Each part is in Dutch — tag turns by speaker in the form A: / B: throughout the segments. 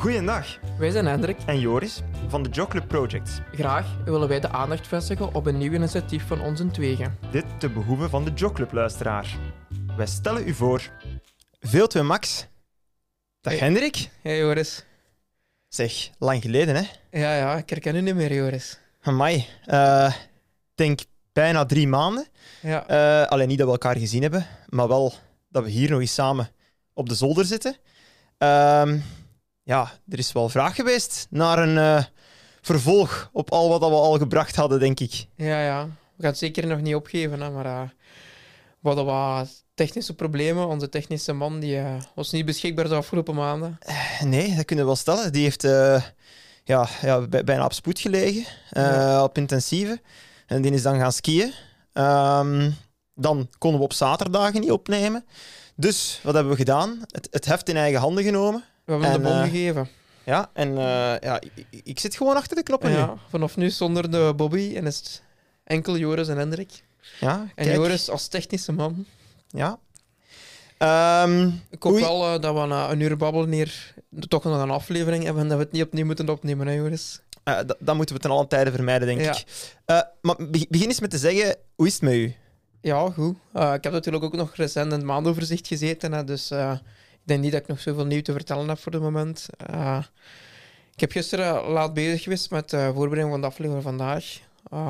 A: Goeiedag,
B: Wij zijn Hendrik.
A: en Joris van de Jogclub Projects.
B: Graag willen wij de aandacht vestigen op een nieuw initiatief van ons in tweeën.
A: Dit te behoeve van de Jogclub-luisteraar. Wij stellen u voor... Veel Max. Dag
B: Hey.
A: Hendrik.
B: Hey Joris.
A: Zeg, lang geleden hè?
B: Ja, ik herken u niet meer, Joris.
A: Amai. Denk bijna 3 maanden.
B: Ja,
A: Alleen niet dat we elkaar gezien hebben, maar wel dat we hier nog eens samen op de zolder zitten. Ja, er is wel vraag geweest naar een vervolg op al wat we al gebracht hadden, denk ik.
B: ja. We gaan het zeker nog niet opgeven, hè, maar we hadden wat technische problemen. Onze technische man die, was niet beschikbaar de afgelopen maanden.
A: Nee, dat kunnen we wel stellen. Die heeft bijna op spoed gelegen, op intensieve. En die is dan gaan skiën. Dan konden we op zaterdagen niet opnemen. Dus wat hebben we gedaan? Het heft in eigen handen genomen.
B: We hebben hem de
A: En,
B: bom gegeven.
A: Ja, en ik zit gewoon achter de knoppen nu.
B: Ja, vanaf nu zonder de Bobby en is het enkel Joris en Hendrik.
A: Ja,
B: En
A: kijk.
B: Joris als technische man.
A: Ja.
B: Ik hoop
A: Oei.
B: wel dat we na een uur babbelen hier toch nog een aflevering hebben en dat we het niet opnieuw moeten opnemen, hè Joris?
A: Dat moeten we ten alle tijde vermijden, denk
B: Ja.
A: ik. Maar begin eens met te zeggen, hoe is het met u?
B: Ja, goed. Ik heb natuurlijk ook nog recent in het maandoverzicht gezeten, hè, dus ik denk niet dat ik nog zoveel nieuw te vertellen heb voor het moment. Ik heb gisteren laat bezig geweest met de voorbereiding van de aflevering vandaag.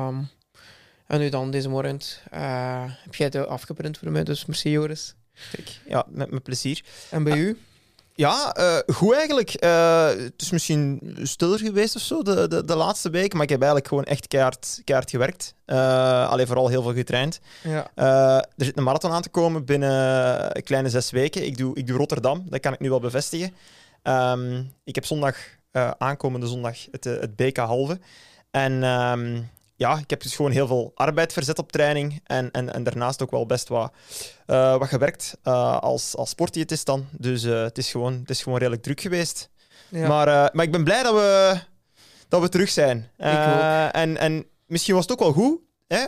B: En nu dan, deze morgen, heb jij het afgeprint voor mij, dus merci Joris.
A: Kijk, ja, met plezier.
B: En bij u?
A: Ja, goed eigenlijk. Het is misschien stiller geweest of zo de laatste weken, maar ik heb eigenlijk gewoon echt keihard gewerkt. Alleen vooral heel veel getraind.
B: Ja.
A: Er zit een marathon aan te komen binnen een kleine 6 weken. Ik doe Rotterdam, dat kan ik nu wel bevestigen. Ik heb aankomende zondag het BK halve. En ik heb dus gewoon heel veel arbeid verzet op training en daarnaast ook wel best wat gewerkt als sportdiëtist dan. Dus het is gewoon redelijk druk geweest.
B: Ja.
A: Maar ik ben blij dat we terug zijn.
B: Ik ook.
A: En misschien was het ook wel goed hè,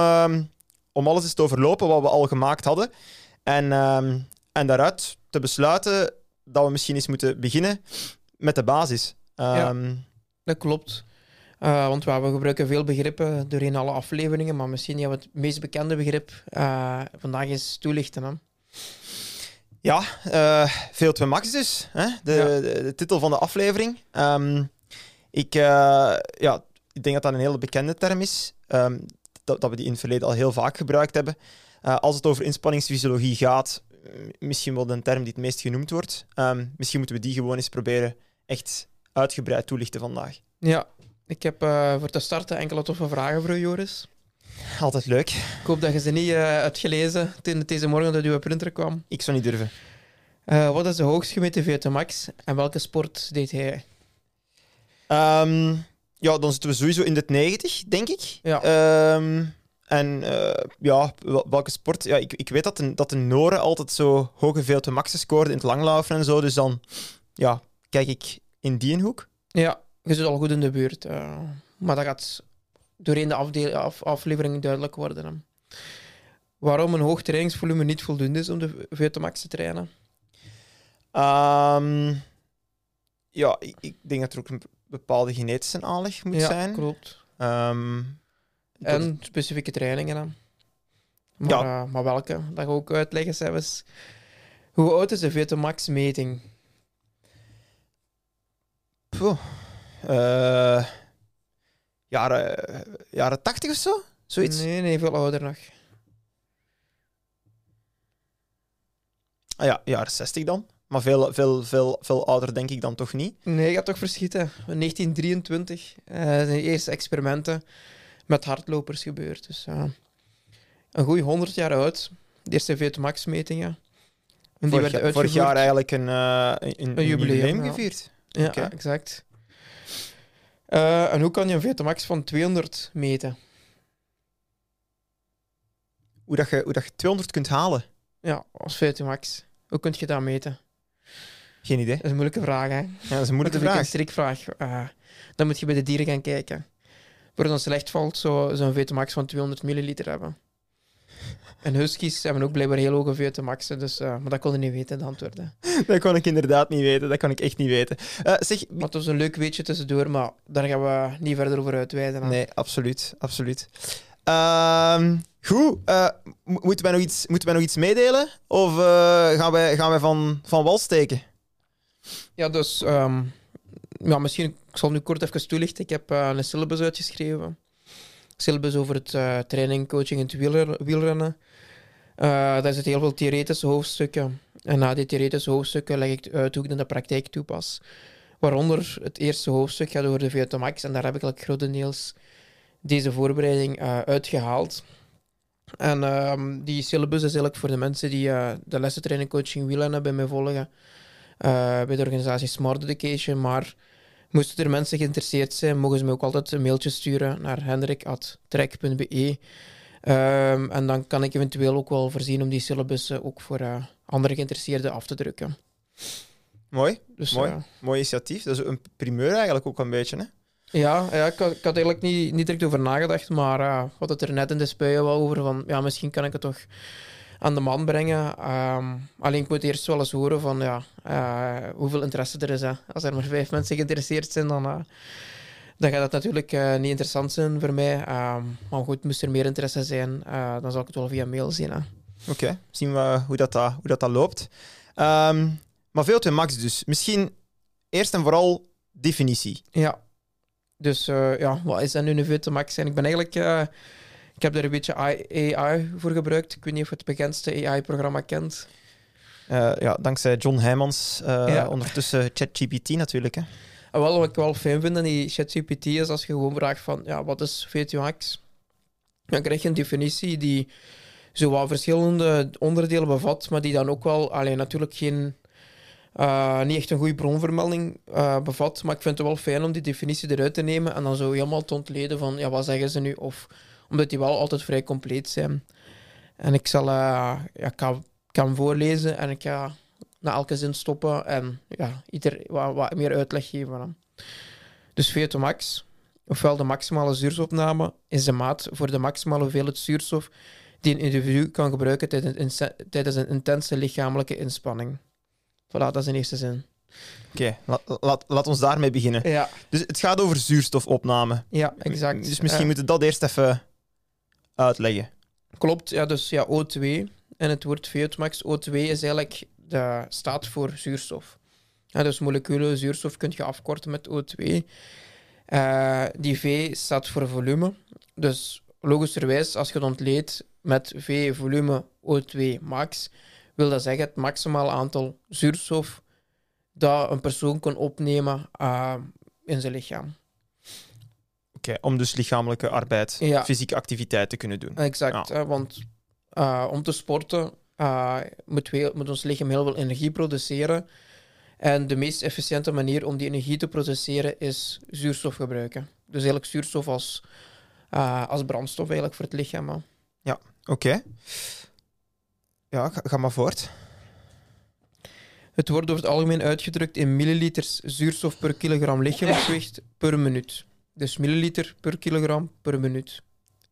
A: om alles eens te overlopen wat we al gemaakt hadden. En daaruit te besluiten dat we misschien eens moeten beginnen met de basis.
B: Dat klopt. Want we gebruiken veel begrippen doorheen alle afleveringen, maar misschien hebben we het meest bekende begrip vandaag eens toelichten. Hè?
A: Ja, VO2 Max dus. Hè? De titel van de aflevering. Ik denk dat dat een hele bekende term is. Dat we die in het verleden al heel vaak gebruikt hebben. Als het over inspanningsfysiologie gaat, misschien wel een term die het meest genoemd wordt. Misschien moeten we die gewoon eens proberen echt uitgebreid toelichten vandaag.
B: Ja, ik heb voor te starten enkele toffe vragen voor u, Joris.
A: Altijd leuk.
B: Ik hoop dat je ze niet hebt gelezen toen het deze morgen dat uw printer kwam.
A: Ik zou niet durven.
B: Wat is de hoogst gemeten VO2 Max en welke sport deed hij?
A: Dan zitten we sowieso in de 90, denk ik.
B: Ja.
A: Welke sport? Ja, ik weet dat de Noren altijd zo hoge VO2 Max'en scoorden in het langlaufen en zo. Dus dan kijk ik in die hoek.
B: Ja, je zit al goed in de buurt. Maar dat gaat doorheen de aflevering duidelijk worden. Hè. Waarom een hoog trainingsvolume niet voldoende is om de VO2 Max te trainen?
A: Ik denk dat er ook een bepaalde genetische aanleg moet zijn.
B: Ja, klopt.
A: En
B: specifieke trainingen. Hè. Maar welke? Dat ga ik ook uitleggen zelfs. Hoe oud is de VO2 Max meting?
A: Jaren 80 of zo? Zoiets?
B: Nee, veel ouder nog.
A: Jaren 60 dan. Maar veel ouder denk ik dan toch niet.
B: Nee, je gaat toch verschieten. In 1923 zijn de eerste experimenten met hardlopers gebeurd. Dus een goeie 100 jaar oud. De eerste VO2 Max metingen. En die werden uitgevoerd.
A: Vorig jaar eigenlijk een jubileum gevierd.
B: Ja,
A: Okay.
B: exact. En hoe kan je een VO2 Max van 200 meten?
A: Hoe dat je 200 kunt halen?
B: Ja, als VO2 Max. Hoe kun je dat meten?
A: Geen idee.
B: Dat is een moeilijke vraag, hè?
A: Ja, dat is een moeilijke
B: Een
A: vraag.
B: strikvraag. Dan moet je bij de dieren gaan kijken. Voor ons slecht valt, zo'n VO2 Max van 200 milliliter hebben. En huskies hebben ook blijkbaar heel hoge VO2max'en, dus, maar dat kon je niet weten, de antwoorden.
A: Dat kon ik inderdaad niet weten. Dat kan ik echt niet weten. Zeg...
B: Maar het was een leuk weetje tussendoor, maar daar gaan we niet verder over uitweiden.
A: Nee, absoluut. Absoluut. Goed. Moeten wij nog iets meedelen? Of gaan wij van wal steken?
B: Ja, dus... misschien, ik zal nu kort even toelichten. Ik heb een syllabus uitgeschreven. Syllabus over het training, coaching en het wielrennen. Daar zitten heel veel theoretische hoofdstukken. En na die theoretische hoofdstukken leg ik uit hoe ik in de praktijk toepas. Waaronder het eerste hoofdstuk gaat over de VO2 max. En daar heb ik eigenlijk grotendeels deze voorbereiding uitgehaald. En die syllabus is eigenlijk voor de mensen die de lessen training, coaching, wielrennen bij mij volgen. Bij de organisatie Smart Education. Maar moesten er mensen geïnteresseerd zijn, mogen ze me ook altijd een mailtje sturen naar hendrik@trek.be. En dan kan ik eventueel ook wel voorzien om die syllabussen ook voor andere geïnteresseerden af te drukken.
A: Mooi.
B: Dus,
A: Mooi initiatief. Dat is een primeur eigenlijk ook een beetje, hè?
B: Ja, ik had eigenlijk niet direct over nagedacht, maar we hadden het er net in de spuien wel over van, ja, misschien kan ik het toch aan de man brengen. Alleen ik moet eerst wel eens horen van hoeveel interesse er is. Hè. Als er maar 5 mensen geïnteresseerd zijn, dan gaat dat natuurlijk niet interessant zijn voor mij. Maar goed, moest er meer interesse zijn, dan zal ik het wel via mail zien.
A: Oké, zien we hoe dat loopt. Maar VO2 max dus. Misschien eerst en vooral definitie.
B: Ja, dus wat is dat nu een VO2 max? En ik ben eigenlijk... ik heb daar een beetje AI voor gebruikt. Ik weet niet of je het bekendste AI-programma kent.
A: Dankzij John Heijmans. Ondertussen ChatGPT natuurlijk. Hè.
B: Wat ik wel fijn vind aan die ChatGPT is als je gewoon vraagt van, wat is VO2 max? Dan krijg je een definitie die zo wat verschillende onderdelen bevat, maar die dan ook wel, natuurlijk niet echt een goede bronvermelding bevat. Maar ik vind het wel fijn om die definitie eruit te nemen en dan zo helemaal te ontleden van, wat zeggen ze nu? Of omdat die wel altijd vrij compleet zijn. En ik zal ik ga hem voorlezen en ik ga na elke zin stoppen en ieder wat meer uitleg geven. Dus VO2 max, ofwel de maximale zuurstofopname, is de maat voor de maximale hoeveelheid zuurstof die een individu kan gebruiken tijdens een intense lichamelijke inspanning. Voilà, dat is de eerste zin.
A: Oké, laat ons daarmee beginnen.
B: Ja.
A: Dus het gaat over zuurstofopname.
B: Ja, exact.
A: Dus misschien moeten we dat eerst even uitleggen.
B: Klopt, dus O2 en het woord VO2 max. O2 is eigenlijk de staat voor zuurstof. Dus molecule zuurstof kun je afkorten met O2. Die V staat voor volume. Dus logischerwijs, als je het ontleedt met V volume O2 max, wil dat zeggen het maximale aantal zuurstof dat een persoon kan opnemen in zijn lichaam.
A: Oké, om dus lichamelijke arbeid, fysieke activiteit te kunnen doen.
B: Exact, want om te sporten moet ons lichaam heel veel energie produceren. En de meest efficiënte manier om die energie te produceren is zuurstof gebruiken. Dus eigenlijk zuurstof als brandstof eigenlijk voor het lichaam. Hè.
A: Ja, oké. Ja, ga maar voort.
B: Het wordt over het algemeen uitgedrukt in milliliters zuurstof per kilogram lichaamsgewicht per minuut. Dus milliliter per kilogram per minuut.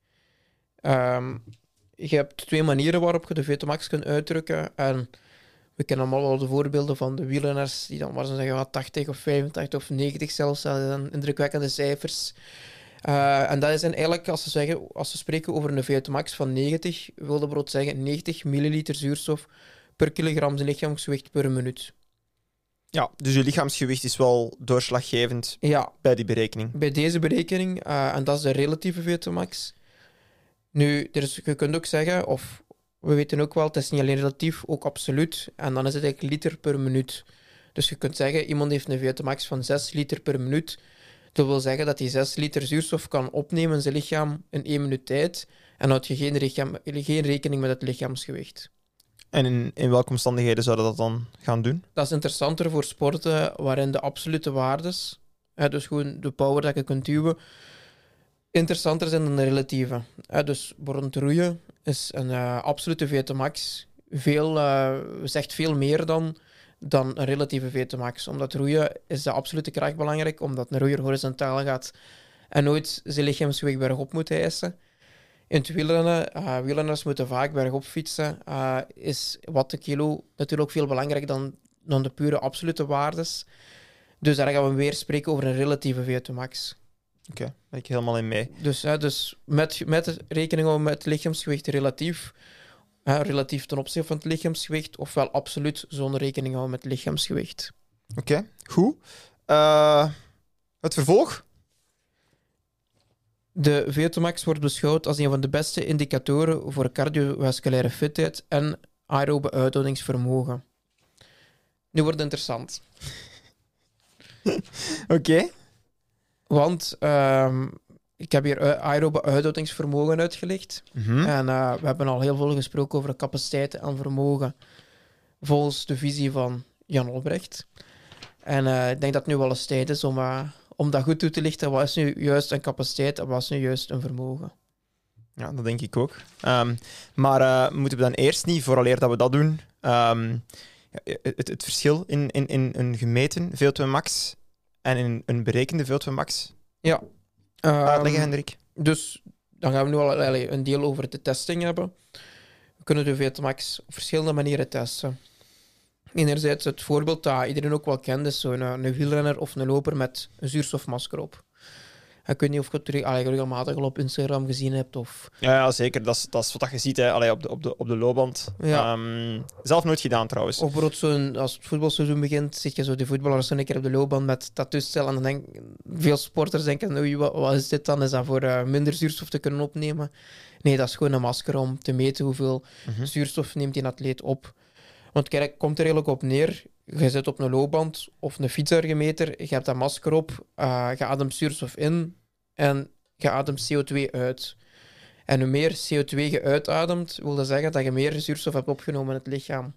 B: Je hebt 2 manieren waarop je de VO2 max kunt uitdrukken. En we kennen allemaal wel de voorbeelden van de wielrenners die dan maar ze zeggen 80 of 85 of 90 zelfs. Dat zijn indrukwekkende cijfers. En dat is eigenlijk, als ze spreken over een VO2 max van 90, wil dat bijvoorbeeld zeggen 90 milliliter zuurstof per kilogram zijn lichaamsgewicht per minuut. Ja,
A: dus je lichaamsgewicht is wel doorslaggevend bij die berekening.
B: Bij deze berekening, en dat is de relatieve VO2 max. Nu, je kunt ook zeggen, of we weten ook wel, het is niet alleen relatief, ook absoluut. En dan is het eigenlijk liter per minuut. Dus je kunt zeggen, iemand heeft een VO2 max van 6 liter per minuut. Dat wil zeggen dat hij 6 liter zuurstof kan opnemen in zijn lichaam in 1 minuut tijd. En houdt je geen rekening met het lichaamsgewicht.
A: En in welke omstandigheden zouden dat dan gaan doen?
B: Dat is interessanter voor sporten waarin de absolute waardes, dus gewoon de power dat je kunt duwen, interessanter zijn dan de relatieve. Dus bijvoorbeeld roeien is een absolute VO2 max zegt veel meer dan een relatieve VO2 max. Omdat roeien is de absolute kracht belangrijk, omdat een roeier horizontaal gaat en nooit zijn lichaamsgewicht bergop moet hijsen. In het wielrennen, wielrenners moeten vaak bergop fietsen, is wat de kilo natuurlijk ook veel belangrijker dan de pure absolute waardes. Dus daar gaan we weer spreken over een relatieve VO2 max.
A: Oké, daar ben ik helemaal in mee.
B: Dus met rekening houden met het lichaamsgewicht relatief, relatief ten opzichte van het lichaamsgewicht, ofwel absoluut zonder rekening houden met het lichaamsgewicht.
A: Oké, goed. Het vervolg?
B: De VO2 max wordt beschouwd als een van de beste indicatoren voor cardiovasculaire fitheid en aerobe uithoudingsvermogen. Nu wordt het interessant.
A: Oké.
B: Want ik heb hier aerobe uithoudingsvermogen uitgelegd. En we hebben al heel veel gesproken over capaciteit en vermogen volgens de visie van Jan Olbrecht. En ik denk dat het nu wel eens tijd is om dat goed toe te lichten. Wat is nu juist een capaciteit en wat is nu juist een vermogen?
A: Ja, dat denk ik ook. Maar moeten we dan eerst niet, vooraleer dat we dat doen, het verschil in een gemeten VO2 max en in een berekende VO2 max
B: Ja.
A: uitleggen, Hendrik?
B: Dus dan gaan we nu al een deel over de testing hebben. We kunnen de VO2 max op verschillende manieren testen. Enerzijds het voorbeeld dat iedereen ook wel kent, is een wielrenner of een loper met een zuurstofmasker op. Ik weet niet of je het regelmatig al op Instagram gezien hebt. Of...
A: Ja, zeker. Dat is wat je ziet hè. Allee, op de loopband.
B: Ja.
A: Zelf nooit gedaan, trouwens.
B: Of bijvoorbeeld als het voetbalseizoen begint, zie je zo de voetballers zo een keer op de loopband met tattoos-stellen. En dan veel sporters denken, oei, wat is dit dan? Is dat voor minder zuurstof te kunnen opnemen? Nee, dat is gewoon een masker om te meten hoeveel zuurstof neemt die atleet op. Want kijk, het komt er eigenlijk op neer. Je zit op een loopband of een fietsergometer, je hebt dat masker op, je ademt zuurstof in en je ademt CO2 uit. En hoe meer CO2 je uitademt, wil dat zeggen dat je meer zuurstof hebt opgenomen in het lichaam.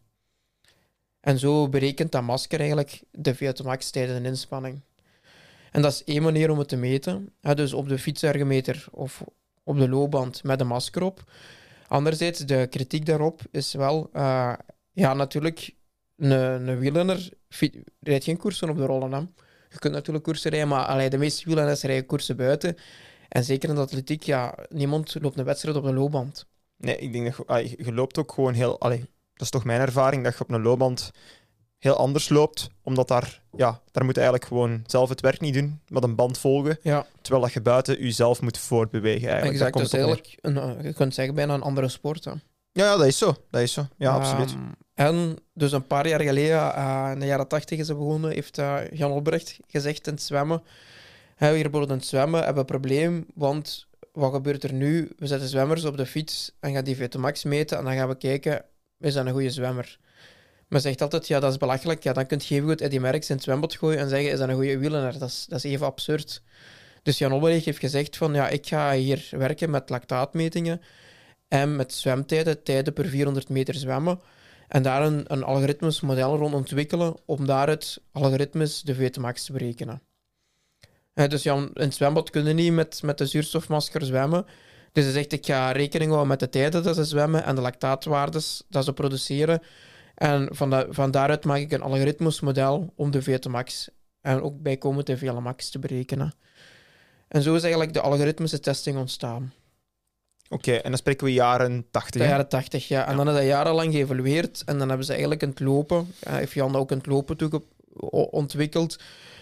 B: En zo berekent dat masker eigenlijk de VO2 max tijdens een inspanning. En dat is één manier om het te meten. Dus op de fietsergometer of op de loopband met een masker op. Anderzijds, de kritiek daarop is wel... ja, natuurlijk, een wielrenner rijdt geen koersen op de rollen. Hè. Je kunt natuurlijk koersen rijden, maar de meeste wielrenners rijden koersen buiten. En zeker in de atletiek, ja, niemand loopt een wedstrijd op de loopband.
A: Nee, ik denk dat je loopt ook gewoon heel... dat is toch mijn ervaring, dat je op een loopband heel anders loopt, omdat daar moet je eigenlijk gewoon zelf het werk niet doen, met een band volgen, terwijl dat je buiten jezelf moet voortbewegen. Eigenlijk.
B: Exact, dat is eigenlijk, je kunt zeggen, bijna een andere sport. Hè.
A: Ja, dat is zo. Dat is zo. Ja, absoluut.
B: En dus een paar jaar geleden, in de jaren 80 is het begonnen, heeft Jan Olbrecht gezegd in het zwemmen. Hier bijvoorbeeld in het zwemmen hebben we een probleem, want wat gebeurt er nu? We zetten zwemmers op de fiets en gaan die VO2 max meten en dan gaan we kijken, is dat een goede zwemmer? Men zegt altijd, ja, dat is belachelijk. Ja, dan kun je even goed Eddy Merckx in het zwembad gooien en zeggen, is dat een goede wielrenner? Dat is even absurd. Dus Jan Olbrecht heeft gezegd van, ja, ik ga hier werken met lactaatmetingen en met zwemtijden, tijden per 400 meter zwemmen. En daar een algoritmisch model rond ontwikkelen om daaruit algoritmisch de VO2 max te berekenen. Dus ja, in het zwembad kunnen niet met de zuurstofmasker zwemmen. Dus hij zegt, ik ga rekening houden met de tijden dat ze zwemmen en de lactaatwaardes dat ze produceren. En van daaruit maak ik een algoritmisch model om de VO2 max en ook bijkomend de VLamax te berekenen. En zo is eigenlijk de algoritmische testing ontstaan.
A: Oké, en dan spreken we jaren 80.
B: De jaren 80, ja. En dan is dat jarenlang geëvolueerd. En dan hebben ze eigenlijk in het lopen, heeft Jan ook in het lopen ontwikkeld.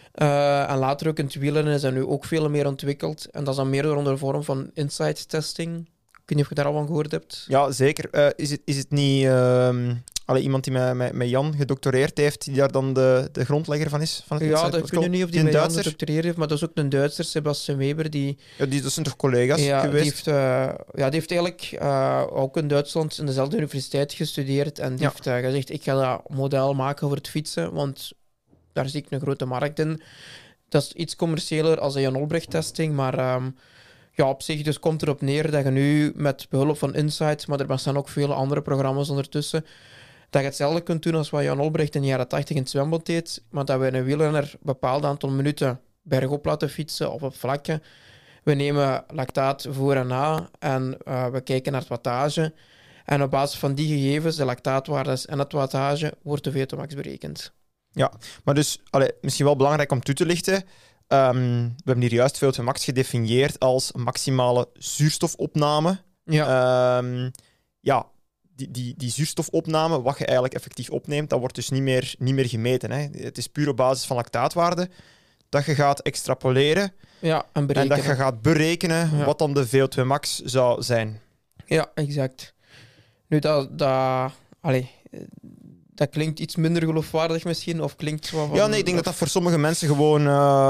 B: En later ook in het wielrennen is dat nu ook veel meer ontwikkeld. En dat is dan meer onder de vorm van insight testing. Ik weet niet of je daar al van gehoord hebt.
A: Ja, zeker. Is het niet iemand die met Jan gedoctoreerd heeft, die daar dan de grondlegger van is? Van het
B: ja, dat weet ik niet of die met Jan gedoctoreerd heeft, maar dat is ook een Duitser, Sebastian Weber. Dat
A: zijn toch collega's geweest?
B: Die heeft eigenlijk ook in Duitsland in dezelfde universiteit gestudeerd. En die heeft gezegd, ik ga dat model maken voor het fietsen, want daar zie ik een grote markt in. Dat is iets commerciëler als de Jan Olbrecht-testing, maar op zich dus komt erop neer dat je nu met behulp van Insight, maar er bestaan ook vele andere programma's ondertussen, dat je hetzelfde kunt doen als wat Jan Olbrecht in de jaren 80 in het zwembad deed, maar dat we een wielrenner een bepaald aantal minuten bergop laten fietsen of op vlakken. We nemen lactaat voor en na en we kijken naar het wattage. En op basis van die gegevens, de lactaatwaardes en het wattage, wordt de VO2 max berekend.
A: Ja, maar dus misschien wel belangrijk om toe te lichten. We hebben hier juist VO2 max gedefinieerd als maximale zuurstofopname
B: Ja.
A: Ja, die zuurstofopname, wat je eigenlijk effectief opneemt, dat wordt dus niet meer gemeten. Hè. Het is puur op basis van lactaatwaarde dat je gaat extrapoleren
B: Ja, en
A: en
B: berekenen.
A: dat je gaat berekenen wat dan de VO2 max zou zijn.
B: Ja, exact. Nu, dat klinkt iets minder geloofwaardig misschien, of klinkt zo van...
A: Ja, nee, ik denk dat dat voor sommige mensen gewoon...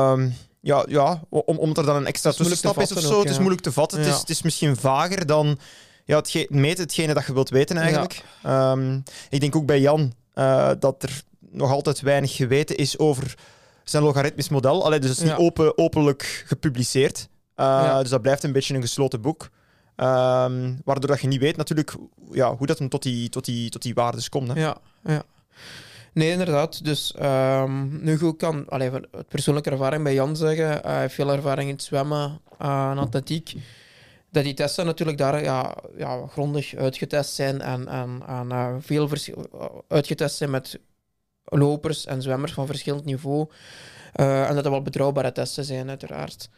A: omdat er dan een extra tussenstap is of zo.
B: Ook,
A: Het is moeilijk te vatten.
B: Ja.
A: Het is misschien vager dan... Ja, meten hetgene dat je wilt weten eigenlijk. Ik denk ook bij Jan dat er nog altijd weinig geweten is over zijn logaritmisch model. Allee, dus het is niet openlijk gepubliceerd. Dus dat blijft een beetje een gesloten boek. Waardoor dat je niet weet natuurlijk hoe dat hem tot die waardes komt. Hè.
B: Ja. Nee, inderdaad. Dus nu goed kan van het persoonlijke ervaring bij Jan zeggen. Hij heeft veel ervaring in het zwemmen en atletiek. Dat die testen natuurlijk daar grondig uitgetest zijn en veel uitgetest zijn met lopers en zwemmers van verschillend niveau. En dat er wel betrouwbare testen zijn, uiteraard.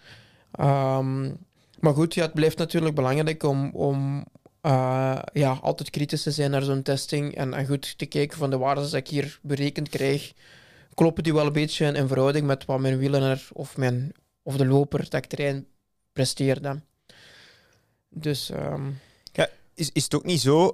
B: Maar goed, het blijft natuurlijk belangrijk om altijd kritisch te zijn naar zo'n testing en goed te kijken van de waarden die ik hier berekend krijg. Kloppen die wel een beetje in verhouding met wat mijn wielrenner of de loper dat ik terrein presteerde? Dus...
A: Is het ook niet zo...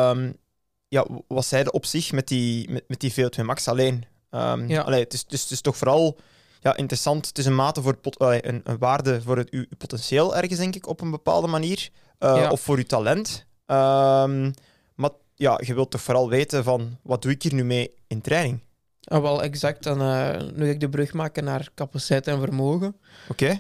A: wat zeiden op zich met die VO2 max alleen? Het is toch vooral interessant. Het is een mate voor een waarde voor uw potentieel ergens, denk ik, op een bepaalde manier. Of voor uw talent. Maar je wilt toch vooral weten van, wat doe ik hier nu mee in training?
B: Wel, exact. En nu ga ik de brug maken naar capaciteit en vermogen.
A: Oké.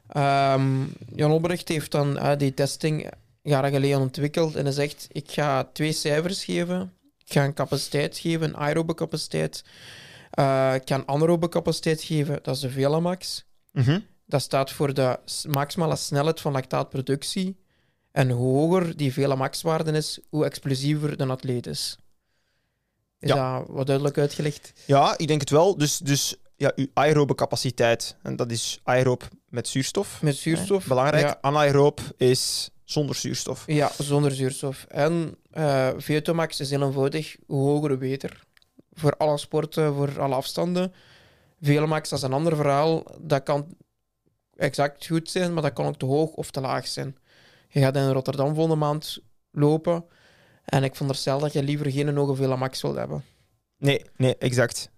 B: Jan Olbrecht heeft dan die testing jaren geleden ontwikkeld en hij zegt, ik ga 2 cijfers geven. Ik ga een capaciteit geven, een aerobe capaciteit. Ik ga een anaerobe capaciteit geven, dat is de VLamax.
A: Mm-hmm.
B: Dat staat voor de maximale snelheid van lactaatproductie. En hoe hoger die VLamax-waarde is, hoe explosiever de atleet is. Is dat wat duidelijk uitgelegd?
A: Ja, ik denk het wel. Dus uw aerobe capaciteit, en dat is aeroop met zuurstof.
B: Met zuurstof.
A: Belangrijk.
B: Ja.
A: Anaeroop is zonder zuurstof.
B: Ja, zonder zuurstof. En VO2 max is heel eenvoudig. Hoe hoger, hoe beter. Voor alle sporten, voor alle afstanden. VLamax, dat is een ander verhaal. Dat kan exact goed zijn, maar dat kan ook te hoog of te laag zijn. Je gaat in Rotterdam volgende maand lopen en ik veronderstel dat je liever geen hoge VLamax wilt hebben.
A: Nee, exact.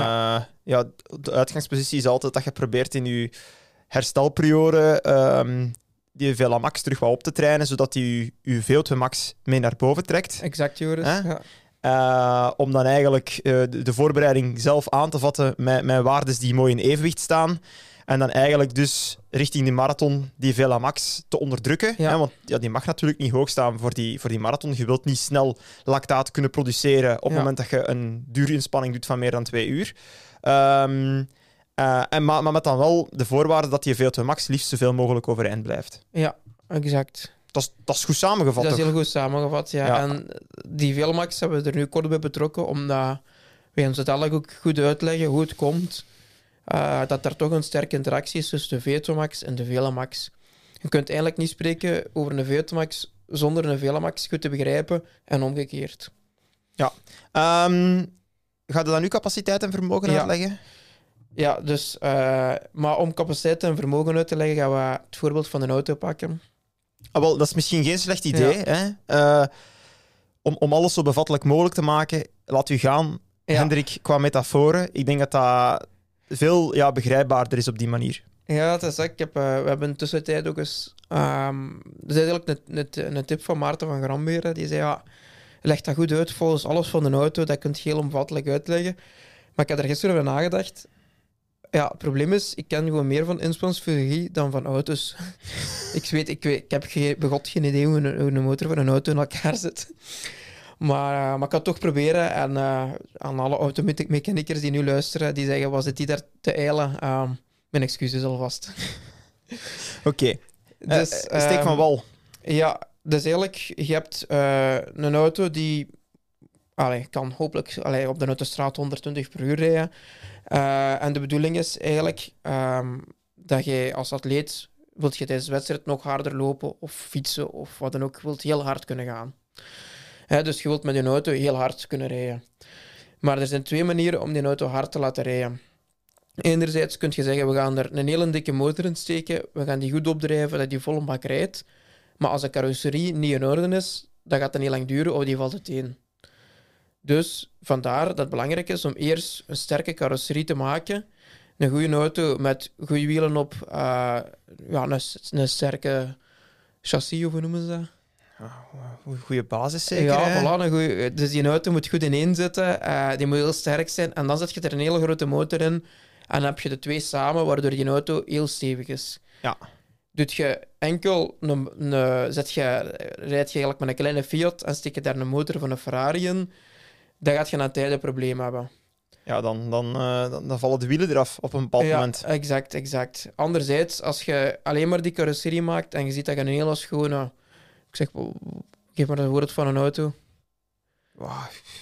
A: De uitgangspositie is altijd dat je probeert in je herstelperiode die VLamax terug wat op te trainen, zodat die je VO2 max mee naar boven trekt.
B: Exact, Joris.
A: Om dan eigenlijk de voorbereiding zelf aan te vatten met waardes die mooi in evenwicht staan. En dan eigenlijk dus richting die marathon die VLamax te onderdrukken.
B: Ja.
A: Hè? Want die mag natuurlijk niet hoog staan voor die marathon. Je wilt niet snel lactaat kunnen produceren op het moment dat je een durinspanning doet van meer dan 2 uur. Maar met dan wel de voorwaarde dat die VO2 max liefst zoveel mogelijk overeind blijft.
B: Ja, exact.
A: Dat is goed samengevat,
B: Dat is
A: toch?
B: heel goed samengevat, ja. En die VLamax hebben we er nu kort bij betrokken, omdat we ons uiteindelijk ook goed uitleggen hoe het komt. Dat er toch een sterke interactie is tussen de VO2 max en de VLamax. Je kunt eigenlijk niet spreken over een VO2 max zonder een VLamax goed te begrijpen en omgekeerd.
A: Ja. Ga je dan nu capaciteit en vermogen uitleggen?
B: Ja, dus... maar om capaciteit en vermogen uit te leggen, gaan we het voorbeeld van een auto pakken.
A: Wel, dat is misschien geen slecht idee. Hè? Om alles zo bevattelijk mogelijk te maken, laat u gaan, Hendrik, qua metaforen. Ik denk dat dat veel begrijpbaarder is op die manier.
B: Ja, dat is dat. We hebben in de tussentijd ook eens... dat is eigenlijk een tip van Maarten van Gramberen. Die zei, leg dat goed uit volgens alles van de auto. Dat kun je heel omvattelijk uitleggen. Maar ik heb er gisteren over nagedacht. Ja, het probleem is, ik ken gewoon meer van inspanningsfysiologie dan van auto's. Ik heb begot geen idee hoe een motor van een auto in elkaar zit. Maar ik ga het toch proberen. En aan alle automechanikers die nu luisteren, die zeggen, was het die daar te eilen? Mijn excuses alvast.
A: Oké. Dus, steek van wal.
B: Ja, dus eigenlijk, je hebt een auto die kan hopelijk op de autostraat 120 per uur rijden. En de bedoeling is eigenlijk dat je als atleet wilt je tijdens de wedstrijd nog harder lopen of fietsen of wat dan ook. Je wilt heel hard kunnen gaan. Dus je wilt met je auto heel hard kunnen rijden. Maar er zijn 2 manieren om die auto hard te laten rijden. Enerzijds kun je zeggen, we gaan er een hele dikke motor in steken, we gaan die goed opdrijven, dat die volle bak rijdt. Maar als de carrosserie niet in orde is, dan gaat dat niet lang duren of die valt uiteen. Dus vandaar dat het belangrijk is om eerst een sterke carrosserie te maken. Een goede auto met goede wielen op, een sterke chassis, of hoe noemen ze dat?
A: Goede basis zeker.
B: Ja, voilà, een goeie, dus die auto moet goed ineen zitten, die moet heel sterk zijn. En dan zet je er een hele grote motor in en dan heb je de 2 samen, waardoor die auto heel stevig is.
A: Ja.
B: Doet je enkel rijd je eigenlijk met een kleine Fiat en steek je daar een motor van een Ferrari in, dan gaat je na tijd een probleem hebben.
A: Ja, dan vallen de wielen eraf op een bepaald moment.
B: Exact. Anderzijds, als je alleen maar die carrosserie maakt en je ziet dat je een hele schone... Ik zeg, geef maar een woord van een auto.
A: Wow.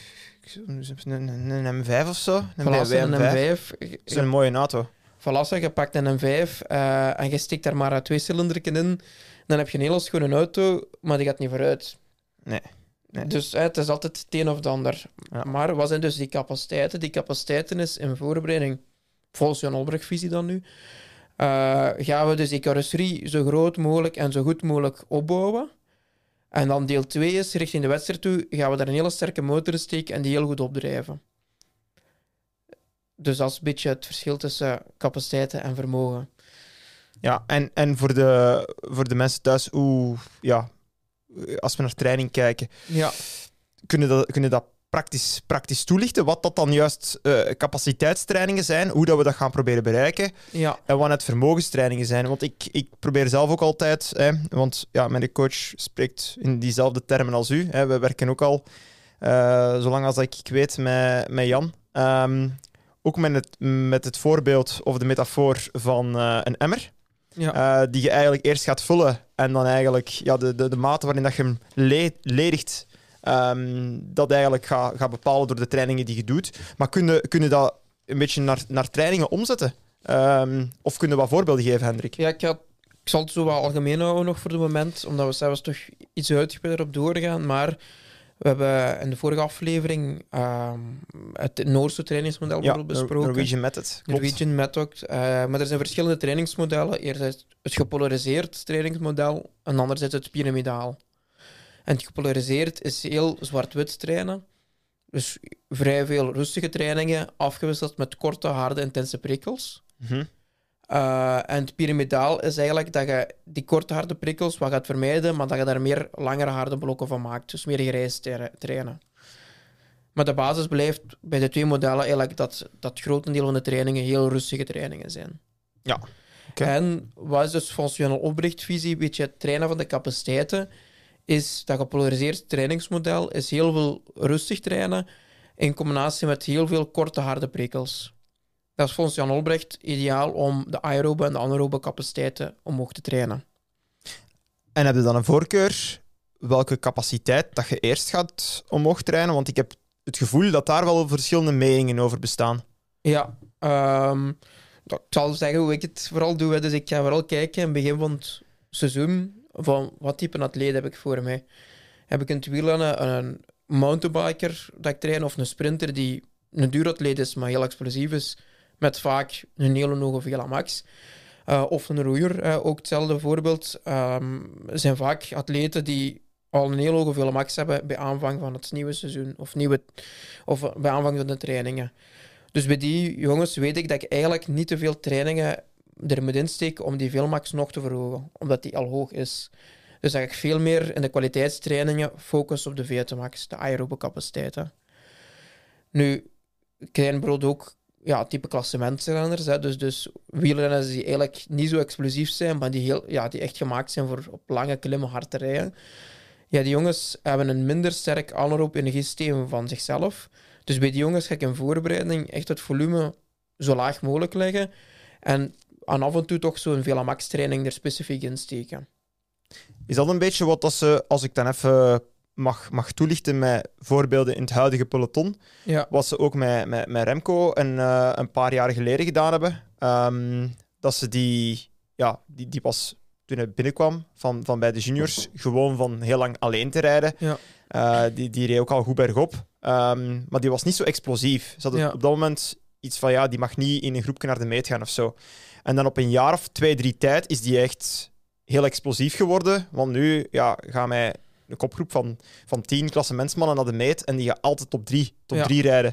A: Een M5 of zo?
B: Een M5.
A: Dat is een mooie auto.
B: Voilà, je pakt een M5 en je steekt daar maar een 2-cilinderken in. Dan heb je een hele schone auto, maar die gaat niet vooruit.
A: Nee.
B: Dus het is altijd het een of het ander.
A: Ja.
B: Maar wat zijn dus die capaciteiten? Die capaciteiten is in voorbereiding, volgens Jan Olbrecht-visie dan nu, gaan we dus die carrosserie zo groot mogelijk en zo goed mogelijk opbouwen. En dan deel 2 is, richting de wedstrijd toe, gaan we daar een hele sterke motor in steken en die heel goed opdrijven. Dus dat is een beetje het verschil tussen capaciteiten en vermogen.
A: Ja, en voor de mensen thuis, als we naar training kijken, kunnen dat praktisch toelichten? Wat dat dan juist capaciteitstrainingen zijn, hoe dat we dat gaan proberen bereiken, en wat het vermogenstrainingen zijn. Want ik probeer zelf ook altijd, want mijn coach spreekt in diezelfde termen als u. We werken ook al, zolang als ik weet, met Jan. Ook met het voorbeeld of de metafoor van een emmer. Ja. Die je eigenlijk eerst gaat vullen en dan eigenlijk de mate waarin dat je hem ledigt, dat eigenlijk gaat bepalen door de trainingen die je doet. Maar kun je dat een beetje naar trainingen omzetten? Of kun je wat voorbeelden geven, Hendrik?
B: Ja, ik zal het zo wat algemeen houden nog voor het moment, omdat we zelfs toch iets uitgebreider op doorgaan. Maar we hebben in de vorige aflevering het Noorse trainingsmodel bijvoorbeeld besproken.
A: Norwegian Method.
B: Norwegian Method. Maar er zijn verschillende trainingsmodellen. Eerst het gepolariseerd trainingsmodel en anderzijds het piramidaal. En het gepolariseerd is heel zwart-wit trainen. Dus vrij veel rustige trainingen, afgewisseld met korte, harde, intense prikkels.
A: Mm-hmm.
B: En het piramidaal is eigenlijk dat je die korte, harde prikkels wat gaat vermijden, maar dat je daar meer langere, harde blokken van maakt. Dus meer gereisd trainen. Maar de basis blijft bij de 2 modellen eigenlijk dat grotendeel van de trainingen heel rustige trainingen zijn.
A: Ja. Okay.
B: En wat is dus volgens Jan Olbrecht-visie, een beetje het trainen van de capaciteiten, is dat gepolariseerd trainingsmodel is heel veel rustig trainen in combinatie met heel veel korte, harde prikkels. Dat is volgens Jan Olbrecht ideaal om de aerobe en de anaerobe capaciteiten omhoog te trainen.
A: En heb je dan een voorkeur welke capaciteit dat je eerst gaat omhoog trainen? Want ik heb het gevoel dat daar wel verschillende meningen over bestaan.
B: Ja, ik zal zeggen hoe ik het vooral doe. Dus ik ga vooral kijken in het begin van het seizoen van wat type atleet heb ik voor mij. Heb ik in het wielrennen een mountainbiker dat ik train of een sprinter die een duuratleet is, maar heel explosief is, met vaak een hele hoge VLA-max. Of een roeier, ook hetzelfde voorbeeld. Zijn vaak atleten die al een heel hoge VLA-max hebben bij aanvang van het nieuwe seizoen of bij aanvang van de trainingen. Dus bij die jongens weet ik dat ik eigenlijk niet te veel trainingen er moet insteken om die VLA-max nog te verhogen, omdat die al hoog is. Dus dat ik veel meer in de kwaliteitstrainingen focus op de VO2max, de aerobe capaciteiten. Nu, ik ken bijvoorbeeld ook type klassementrenners, dus wielrenners die eigenlijk niet zo explosief zijn, maar die echt gemaakt zijn voor op lange klimmen hard te rijden. Ja, die jongens hebben een minder sterk anaerobe energiesysteem van zichzelf. Dus bij die jongens ga ik in voorbereiding echt het volume zo laag mogelijk leggen en af en toe toch zo'n VLA-max training er specifiek in steken.
A: Is dat een beetje wat ze, als ik dan even mag toelichten met voorbeelden in het huidige peloton, wat ze ook met Remco een paar jaar geleden gedaan hebben, dat ze die pas toen hij binnenkwam van bij de juniors, gewoon van heel lang alleen te rijden.
B: Ja.
A: Die reed ook al goed bergop. Maar die was niet zo explosief. Ze hadden op dat moment iets van, die mag niet in een groepje naar de meet gaan of zo. En dan op een jaar of 2, 3 tijd is die echt heel explosief geworden. Want nu gaan wij een kopgroep van 10 klassementsmannen naar de meet en die gaan altijd top 3 rijden.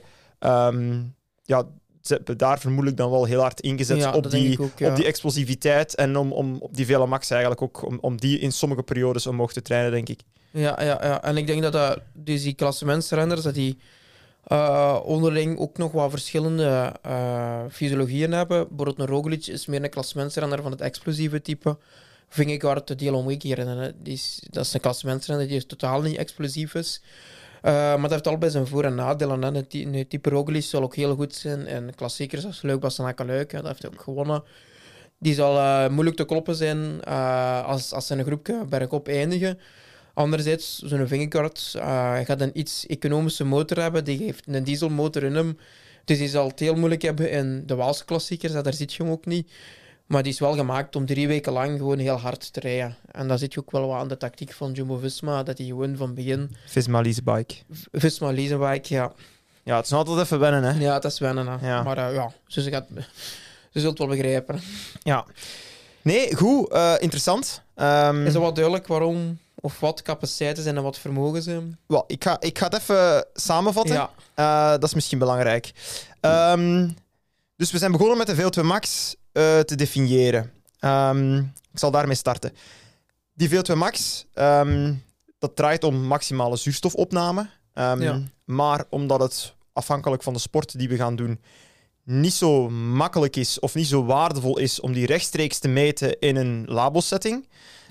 A: Ze hebben daar vermoedelijk dan wel heel hard ingezet op die explosiviteit en om op die vele max eigenlijk ook, om die in sommige periodes omhoog te trainen, denk ik.
B: Ja. En ik denk dat dus die klassementsrenners, dat die onderling ook nog wat verschillende fysiologieën hebben. Bijvoorbeeld een Roglic is meer een klassementsrenner van het explosieve type. Vingegaard het heel omgekeerd. Dat is een klassementsrenner die totaal niet explosief is. Maar dat heeft allebei zijn voor- en nadelen. Een type Roglic zal ook heel goed zijn in klassiekers zoals Luik-Bastenaken-Luik. Dat heeft hij ook gewonnen. Die zal moeilijk te kloppen zijn als ze een groepje bergop eindigen. Anderzijds, zo'n Vingegaard gaat een iets economische motor hebben. Die heeft een dieselmotor in hem. Dus die zal het heel moeilijk hebben in de Waalse klassiekers. Daar zit je hem ook niet. Maar die is wel gemaakt om 3 weken lang gewoon heel hard te rijden. En daar zit je ook wel wat aan de tactiek van Jumbo-Visma, dat hij gewoon van begin...
A: Visma-Leasebike.
B: Visma-Leasebike, ja.
A: Ja, het is altijd even wennen, hè.
B: Ja, het is wennen, hè. Ja. Maar ze zult wel begrijpen.
A: Ja. Nee, goed. Interessant.
B: Is er wat duidelijk waarom of wat capaciteiten zijn en wat vermogen zijn?
A: Wel, ik ga het even samenvatten. Ja. Dat is misschien belangrijk. Dus we zijn begonnen met de VO2 max te definiëren. Ik zal daarmee starten. Die VO2 max, dat draait om maximale zuurstofopname. Maar omdat het afhankelijk van de sport die we gaan doen niet zo makkelijk is of niet zo waardevol is om die rechtstreeks te meten in een labo-setting,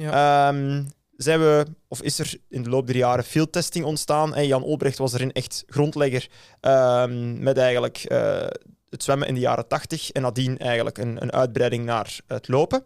A: is er in de loop der jaren fieldtesting ontstaan. En Jan Olbrecht was erin echt grondlegger met eigenlijk het zwemmen in de jaren 80 en nadien eigenlijk een uitbreiding naar het lopen.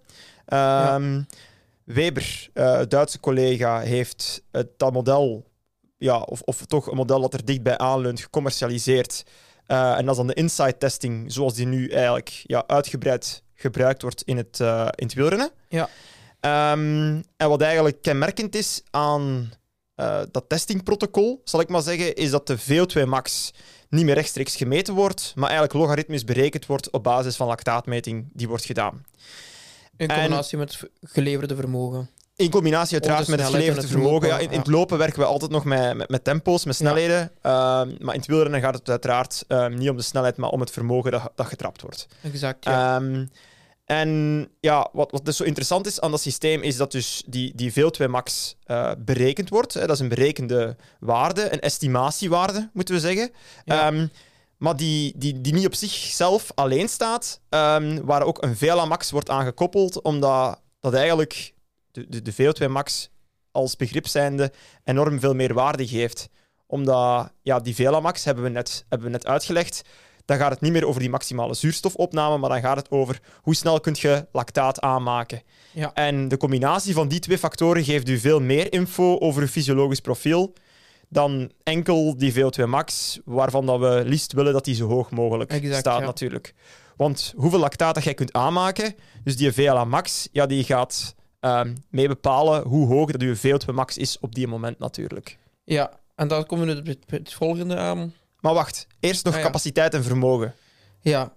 A: Weber, Duitse collega, heeft dat model, of toch een model dat er dichtbij aanleunt, gecommercialiseerd. En dat is dan de inside testing, zoals die nu eigenlijk uitgebreid gebruikt wordt in het wielrennen.
B: Ja.
A: En wat eigenlijk kenmerkend is aan dat testingprotocol, zal ik maar zeggen, is dat de VO2 max niet meer rechtstreeks gemeten wordt, maar eigenlijk logaritmisch berekend wordt op basis van lactaatmeting die wordt gedaan.
B: In combinatie met het geleverde vermogen.
A: In combinatie uiteraard met het geleverde vermogen. In het lopen werken we altijd nog met tempo's, met snelheden. Maar in het wielrennen gaat het uiteraard niet om de snelheid, maar om het vermogen dat getrapt wordt.
B: Exact, ja.
A: En wat dus zo interessant is aan dat systeem, is dat dus die VO2 max berekend wordt. Dat is een berekende waarde, een estimatiewaarde, moeten we zeggen. Ja. Maar die niet op zichzelf alleen staat, waar ook een VLA max wordt aangekoppeld, omdat dat eigenlijk de VO2 max als begrip zijnde enorm veel meer waarde geeft. Omdat die VLA max, hebben we net uitgelegd, dan gaat het niet meer over die maximale zuurstofopname, maar dan gaat het over hoe snel kun je lactaat aanmaken. Ja. En de combinatie van die 2 factoren geeft u veel meer info over uw fysiologisch profiel dan enkel die VO2 max, waarvan dat we liefst willen dat die zo hoog mogelijk staat natuurlijk. Want hoeveel lactaat dat jij kunt aanmaken, dus die VLA max, die gaat mee bepalen hoe hoog dat uw VO2 max is op die moment natuurlijk.
B: Ja, en dan komen we op het volgende aan.
A: Maar wacht, eerst nog capaciteit en vermogen.
B: Ja.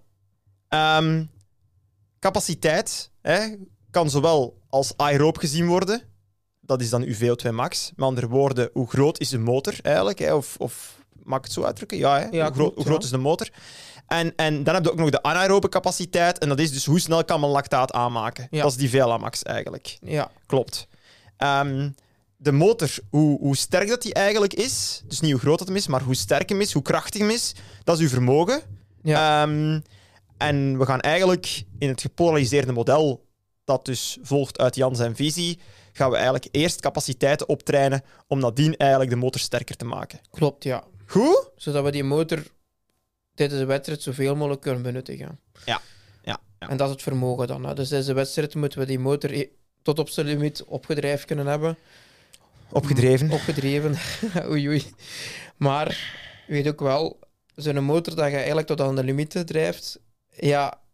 A: Capaciteit kan zowel als aeroob gezien worden. Dat is dan uw VO2 max. Met andere woorden, hoe groot is de motor eigenlijk? Of mag ik het zo uitdrukken? Hoe groot is de motor? En dan heb je ook nog de anaerobe capaciteit. En dat is dus hoe snel kan men lactaat aanmaken. Ja. Dat is die VLA max eigenlijk.
B: Ja.
A: Klopt. De motor, hoe sterk dat die eigenlijk is, dus niet hoe groot dat hem is, maar hoe sterk hem is, hoe krachtig hem is, dat is uw vermogen. Ja. En we gaan eigenlijk in het gepolariseerde model, dat dus volgt uit Jan zijn visie, gaan we eigenlijk eerst capaciteiten optrainen om nadien eigenlijk de motor sterker te maken.
B: Klopt, ja.
A: Goed?
B: Zodat we die motor tijdens de wedstrijd zoveel mogelijk kunnen benuttigen.
A: Ja.
B: En dat is het vermogen dan. Hè. Dus tijdens de wedstrijd moeten we die motor tot op zijn limiet opgedreven kunnen hebben. Opgedreven. Oei. Maar je weet ook wel, zo'n motor dat je eigenlijk tot aan de limieten drijft,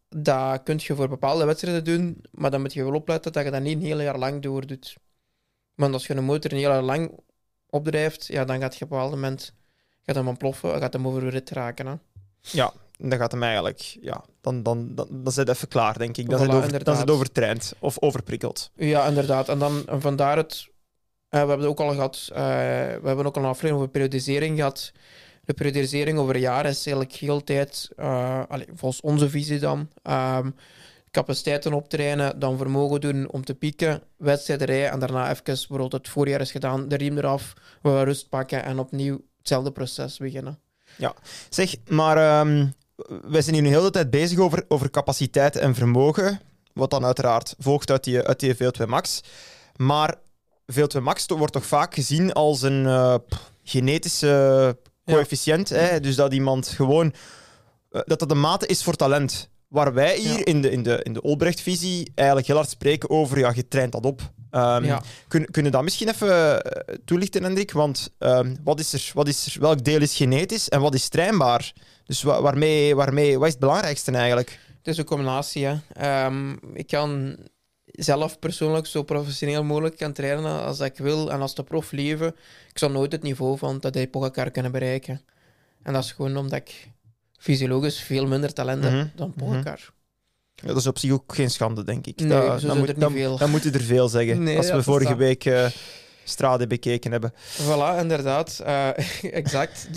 B: dat kun je voor bepaalde wedstrijden doen, maar dan moet je wel opletten dat je dat niet een heel jaar lang doordoet. Want als je een motor een heel jaar lang opdrijft, ja, dan gaat je op een bepaald moment hem ontploffen en gaat hem over de rit raken. Hè.
A: Ja, dan gaat hem eigenlijk... Ja, dan is het even klaar, denk ik. Dan
B: Voilà,
A: is het overtraind of overprikkeld.
B: Ja, inderdaad. En vandaar het... we hebben het ook al gehad... we hebben ook al een aflevering over periodisering gehad. De periodisering over jaren is eigenlijk heel tijd... volgens onze visie dan... capaciteiten optrainen, dan vermogen doen om te pieken, wedstrijden rijden en daarna even, bijvoorbeeld het voorjaar is gedaan, de riem eraf, we rust pakken en opnieuw hetzelfde proces beginnen.
A: Ja, zeg, maar wij zijn hier nu heel de tijd bezig over capaciteit en vermogen, wat dan uiteraard volgt uit die VO2 max. Maar VO2 max wordt toch vaak gezien als een genetische coëfficiënt, hè? Dus dat iemand gewoon... dat de mate is voor talent. Waar wij hier in de Olbrecht-visie eigenlijk heel hard spreken over, ja, je traint dat op. Kunnen dat misschien even toelichten, Hendrik? Want welk deel is genetisch en wat is trainbaar? Dus wat is het belangrijkste eigenlijk?
B: Het is een combinatie. Hè. Ik kan zelf persoonlijk zo professioneel mogelijk gaan trainen als ik wil en als de prof leven. Ik zal nooit het niveau van dat Pogacar kunnen bereiken. En dat is gewoon omdat ik fysiologisch veel minder talent heb dan Pogacar.
A: Ja, dat is op zich ook geen schande, denk ik.
B: Nee,
A: dan moet je er veel zeggen.
B: Nee,
A: als we vorige week Strade bekeken hebben.
B: Voilà, inderdaad. Exact.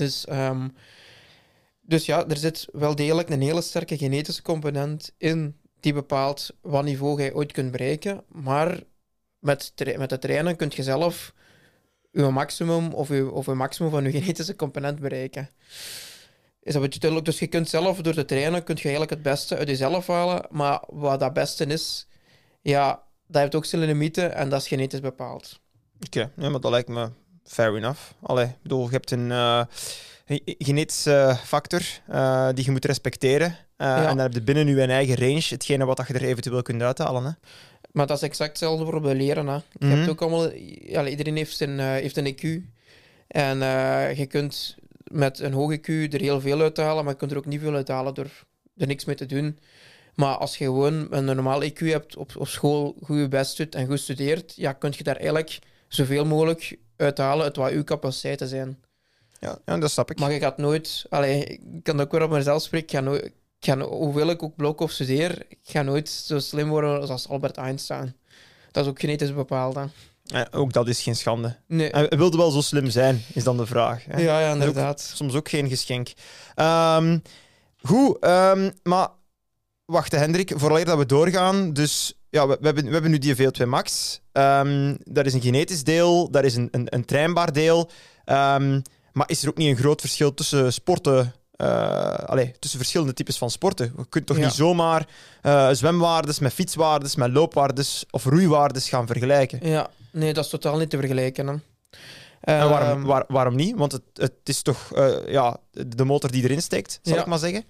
B: Dus ja, er zit wel degelijk een hele sterke genetische component in die bepaalt wat niveau je ooit kunt bereiken. Maar met het trainen kun je zelf je maximum of je maximum van je genetische component bereiken. Is dat beetje duidelijk? Dus je kunt zelf door te trainen kun je eigenlijk het beste uit jezelf halen. Maar wat dat beste is, ja, dat heeft ook zijn limieten en dat is genetisch bepaald.
A: Oké, ja, maar dat lijkt me fair enough. Allee, ik bedoel, je hebt een genetische factor die je moet respecteren. En dan heb je binnen je eigen range hetgene wat je er eventueel kunt uithalen. Hè.
B: Maar dat is exact hetzelfde voor bij leren. Hè. Je hebt ook allemaal... iedereen heeft een IQ. En je kunt met een hoog IQ er heel veel uithalen, maar je kunt er ook niet veel uithalen door er niks mee te doen. Maar als je gewoon een normaal IQ hebt, op school goed je best doet en goed studeert, ja, kun je daar eigenlijk zoveel mogelijk uithalen uit wat je capaciteiten zijn.
A: Ja, dat snap ik.
B: Maar je gaat nooit... ik kan ook weer op mezelf spreken. Hoeveel ik ook blok of studeer, ik ga nooit zo slim worden als Albert Einstein. Dat is ook genetisch bepaald. Hè.
A: Ook dat is geen schande.
B: Nee.
A: Hij wilde wel zo slim zijn, is dan de vraag. Hè?
B: Ja, inderdaad.
A: Soms ook geen geschenk. Goed, maar wacht, Hendrik, vooraleer dat we doorgaan. Dus ja, we hebben nu die VO2 max. Dat is een genetisch deel, dat is een trainbaar deel. Maar is er ook niet een groot verschil tussen sporten? Tussen verschillende types van sporten. Je kunt toch niet zomaar zwemwaardes met fietswaardes, met loopwaardes of roeiwaardes gaan vergelijken?
B: Ja, nee, dat is totaal niet te vergelijken. Hè.
A: En waarom niet? Want het is toch de motor die erin steekt, zal ik maar zeggen.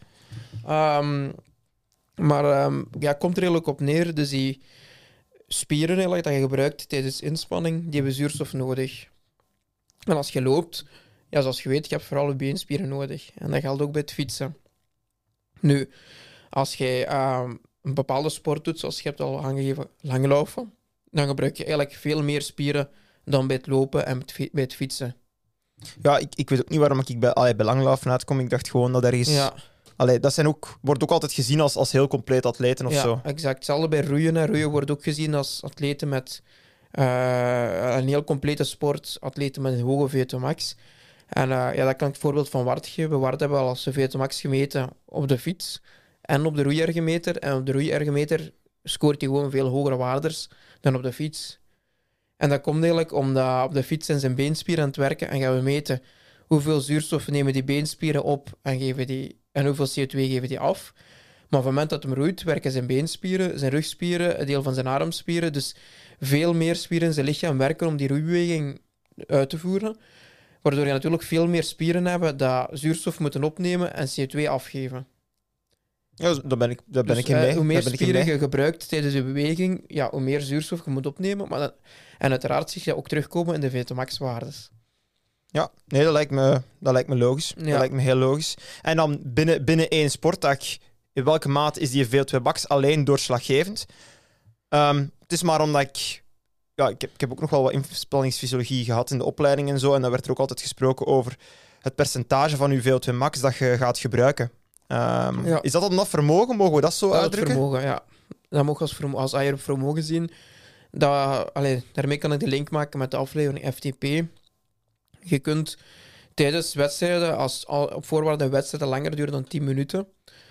B: Het komt er eigenlijk op neer. Dus die spieren eigenlijk, dat je gebruikt tijdens inspanning, die hebben zuurstof nodig. En als je loopt, ja, zoals je weet, je hebt vooral je beenspieren nodig. En dat geldt ook bij het fietsen. Nu, als je een bepaalde sport doet, zoals je hebt al aangegeven, langlopen, dan gebruik je eigenlijk veel meer spieren dan bij het lopen en bij het fietsen.
A: Ja, ik weet ook niet waarom ik bij langlopen uitkom. Ik dacht gewoon dat ergens... Ja. Dat wordt ook altijd gezien als heel compleet atleten of zo.
B: Ja, exact. Hetzelfde bij roeien. Hè. Roeien wordt ook gezien als atleten met een heel complete sport. Atleten met een hoge VO2 max. En dat kan ik het voorbeeld van Wart geven. Wart hebben we al zijn VO2 max gemeten op de fiets en op de roeiergometer. En op de roeiergometer scoort hij gewoon veel hogere waardes dan op de fiets. En dat komt eigenlijk omdat op de fiets zijn zijn beenspieren aan het werken en gaan we meten hoeveel zuurstof nemen die beenspieren op en hoeveel CO2 geven die af. Maar op het moment dat hij roeit, werken zijn beenspieren, zijn rugspieren, een deel van zijn armspieren, dus veel meer spieren in zijn lichaam werken om die roeibeweging uit te voeren. Waardoor je natuurlijk veel meer spieren hebt dat zuurstof moeten opnemen en CO2 afgeven.
A: Ja, daar ben ik in mee.
B: Hoe meer spieren je gebruikt tijdens je beweging, ja, hoe meer zuurstof je moet opnemen. En uiteraard zie je ook terugkomen in de VO2 max-waardes.
A: Ja, nee, dat lijkt me logisch.
B: Ja.
A: Dat lijkt me heel logisch. En dan binnen één sportdag in welke mate is die VO2 max alleen doorslaggevend. Het is maar omdat ik heb ook nog wel wat inspanningsfysiologie gehad in de opleiding en zo, en dan werd er ook altijd gesproken over het percentage van je VO2 max dat je gaat gebruiken. Is dat dan dat vermogen? Mogen we dat zo uitdrukken?
B: Het vermogen, ja. Dat mag als aerob vermogen zien. Daarmee kan ik de link maken met de aflevering FTP. Je kunt tijdens wedstrijden, op voorwaarde de wedstrijden langer duren dan 10 minuten,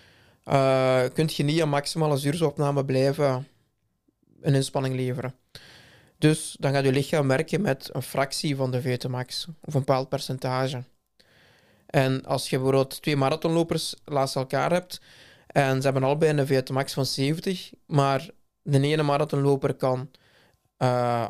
B: kun je niet aan maximale zuurstofopname blijven een inspanning leveren. Dus dan gaat je lichaam werken met een fractie van de VO2 max, of een bepaald percentage. En als je bijvoorbeeld 2 marathonlopers naast elkaar hebt, en ze hebben allebei een VO2 max van 70, maar de ene marathonloper kan 88%